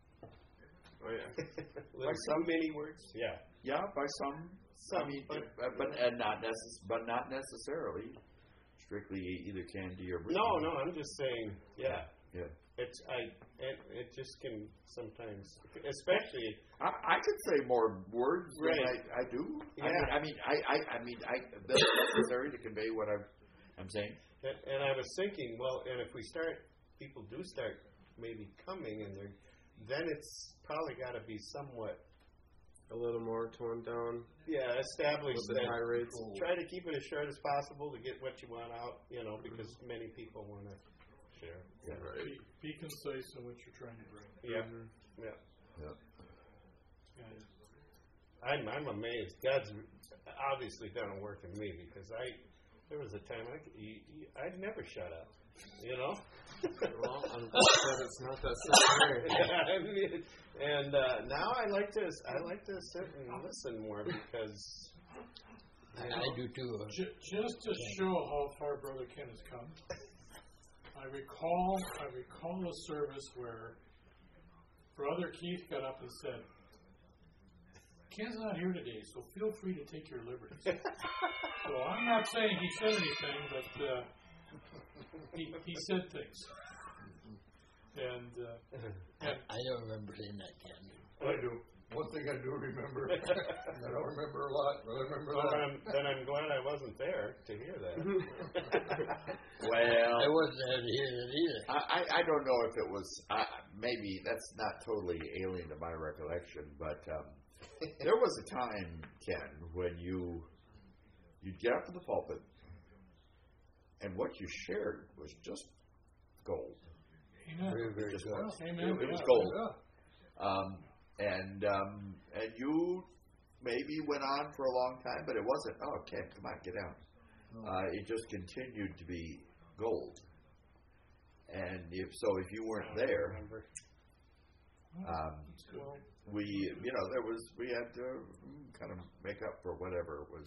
Speaker 5: Oh, yeah.
Speaker 3: Like so many words? Yeah.
Speaker 2: Yeah, by some,
Speaker 3: Some,
Speaker 2: I mean,
Speaker 3: but-
Speaker 2: but, but and not necess- but not necessarily strictly either Candy or Brittany.
Speaker 3: No, no, I'm just saying, yeah.
Speaker 2: Yeah.
Speaker 3: It's I it, it just can sometimes, especially
Speaker 2: I, I could say more words
Speaker 3: Right.
Speaker 2: than I, I do.
Speaker 3: Yeah.
Speaker 2: I mean, I mean, I, I, I mean, I that's necessary to convey what I'm, I'm saying.
Speaker 3: and, and I was thinking, well, and if we start, people do start maybe coming, and they're then it's probably got to be somewhat
Speaker 5: A little more toned down.
Speaker 3: yeah established
Speaker 5: A little bit
Speaker 3: that
Speaker 5: high rates.
Speaker 3: try to keep it as short as possible to get what you want out, you know, because many people want to share.
Speaker 2: Yeah.
Speaker 5: Right.
Speaker 1: Be, be concise in what you're trying to bring.
Speaker 3: Yeah,
Speaker 5: Mhm.
Speaker 3: yeah.
Speaker 2: Yeah.
Speaker 1: And
Speaker 3: I'm I'm amazed. God's obviously done a work in me because I there was a time I could, you, you, I'd never shut up, you know.
Speaker 5: Well, I'm glad it's not that severe.
Speaker 3: I mean, and uh, now I like to I like to sit and listen more because
Speaker 4: I, I do too. uh,
Speaker 1: J- just to show how far Brother Ken has come, I recall I recall a service where Brother Keith got up and said, Ken's not here today, so feel free to take your liberties. So I'm not saying he said anything, but uh, he, he said things. And, uh, and
Speaker 4: I don't remember saying that, Ken.
Speaker 7: I do. One thing I do remember, I don't remember a lot, but I remember
Speaker 3: well,
Speaker 7: that.
Speaker 3: I'm, then I'm glad I wasn't there to hear that.
Speaker 2: Well,
Speaker 4: I wasn't there to hear that either.
Speaker 2: I, I I don't know if it was, uh, maybe that's not totally alien to my recollection, but um, there was a time, Ken, when you, you'd get up in the pulpit, and what you shared was just gold.
Speaker 1: amen.
Speaker 4: Very, very
Speaker 2: Just
Speaker 4: good.
Speaker 2: was.
Speaker 1: Amen.
Speaker 2: It was
Speaker 1: Yeah.
Speaker 2: gold.
Speaker 7: Yeah.
Speaker 2: Um, and um, and you maybe went on for a long time, but it wasn't, oh, Ken, come on, get down. Uh, it just continued to be gold. And if so, if you weren't there, um, we, you know, there was, we had to kind of make up for whatever was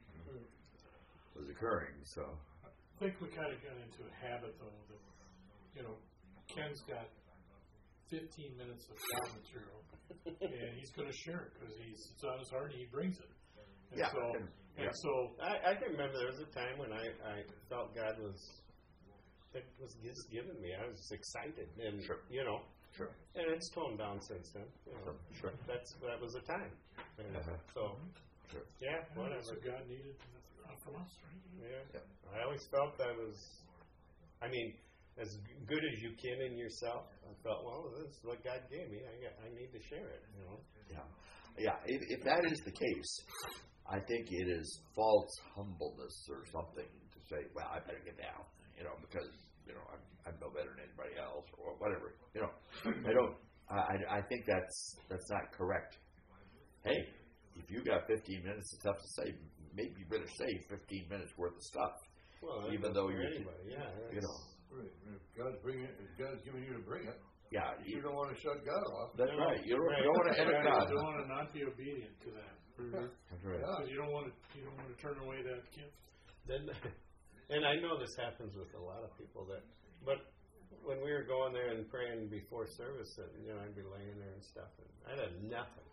Speaker 2: was occurring. So,
Speaker 1: I think we kind of got into a habit, though, that, you know, Ken's got fifteen minutes of God material, and he's going to share it because he's it's on his heart and he brings it. And
Speaker 2: Yeah,
Speaker 1: so,
Speaker 2: and-
Speaker 1: and
Speaker 2: yeah.
Speaker 1: so
Speaker 3: I, I can remember there was a time when I, I felt God was it was just giving me. I was excited, and
Speaker 2: Sure.
Speaker 3: you know,
Speaker 2: Sure.
Speaker 3: and it's toned down since then. You know,
Speaker 2: Sure.
Speaker 3: that's that was a time. And
Speaker 2: Uh-huh.
Speaker 3: So,
Speaker 2: Sure.
Speaker 3: yeah,
Speaker 1: that's
Speaker 3: whatever.
Speaker 1: what God needed uh, from us, right?
Speaker 3: Yeah.
Speaker 2: Yep.
Speaker 3: I always felt that was, I mean, as g- good as you can in yourself. I felt, well, this is what God gave me. I got, I need to share it. You know.
Speaker 2: Yeah, yeah. If, if that is the case, I think it is false humbleness or something to say, "Well, I better get down," you know, because you know I'm, I'm no better than anybody else or whatever. You know, I don't. I, I- I think that's that's not correct. Hey, if you got fifteen minutes of stuff to say, maybe you better say fifteen minutes worth of stuff.
Speaker 3: Well,
Speaker 2: Even
Speaker 3: that's
Speaker 2: though
Speaker 3: for
Speaker 2: you're-
Speaker 3: anybody, yeah,
Speaker 2: You
Speaker 3: that's-
Speaker 2: know,
Speaker 7: Right. And if God's bringing it, if God's giving you to bring it,
Speaker 2: yeah.
Speaker 7: you
Speaker 2: You,
Speaker 7: don't want to shut God off.
Speaker 2: that's
Speaker 3: No,
Speaker 2: right. You don't,
Speaker 3: right.
Speaker 2: you don't want to edit
Speaker 1: You
Speaker 2: God.
Speaker 1: don't want to not be obedient to that
Speaker 2: That's right.
Speaker 7: Yeah.
Speaker 1: because you don't want to you don't want to turn away that gift.
Speaker 3: Then, and I know this happens with a lot of people that, but when we were going there and praying before service, and you know, I'd be laying there and stuff, and I had nothing,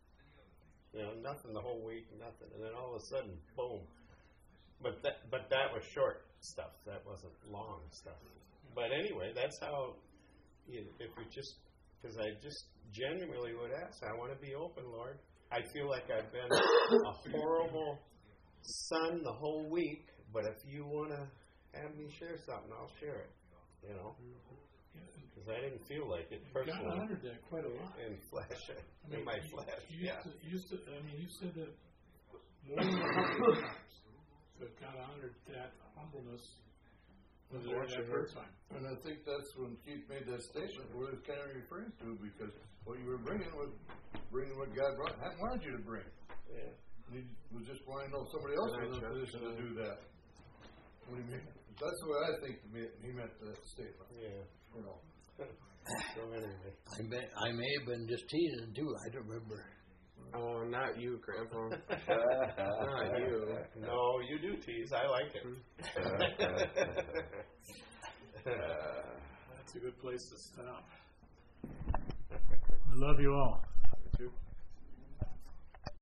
Speaker 3: you know, nothing the whole week, nothing, and then all of a sudden, boom. But that, but that was short stuff. That wasn't long stuff. But anyway, that's how. You, if we just, because I just genuinely would ask, I want to be open, Lord. I feel like I've been a horrible son the whole week, but if you want to have me share something, I'll share it. You know, because I didn't feel like it
Speaker 1: God
Speaker 3: personally
Speaker 1: honored that quite a lot.
Speaker 3: in flesh,
Speaker 1: I
Speaker 3: in
Speaker 1: mean,
Speaker 3: my
Speaker 1: you-
Speaker 3: flesh.
Speaker 1: You
Speaker 3: Yeah.
Speaker 1: used, to, you used to, I mean, you said that more than a hundred times that God honored that humbleness was during that prayer time.
Speaker 7: And I think that's when Keith made that statement, what he was kind of referring to, because what you were bringing was bringing what God brought, had wanted you to bring.
Speaker 3: Yeah.
Speaker 7: He was just wanting to know somebody else was in a position to do that. What do you mean? That's the way I think he meant- he meant that statement.
Speaker 3: Yeah.
Speaker 7: You know.
Speaker 3: So anyway.
Speaker 4: I may, I may have been just teasing too. I don't remember.
Speaker 5: Oh, not you, Grandpa. Not you.
Speaker 3: No, you do tease. I like it.
Speaker 1: That's a good place to stop. I love you all.
Speaker 5: Too.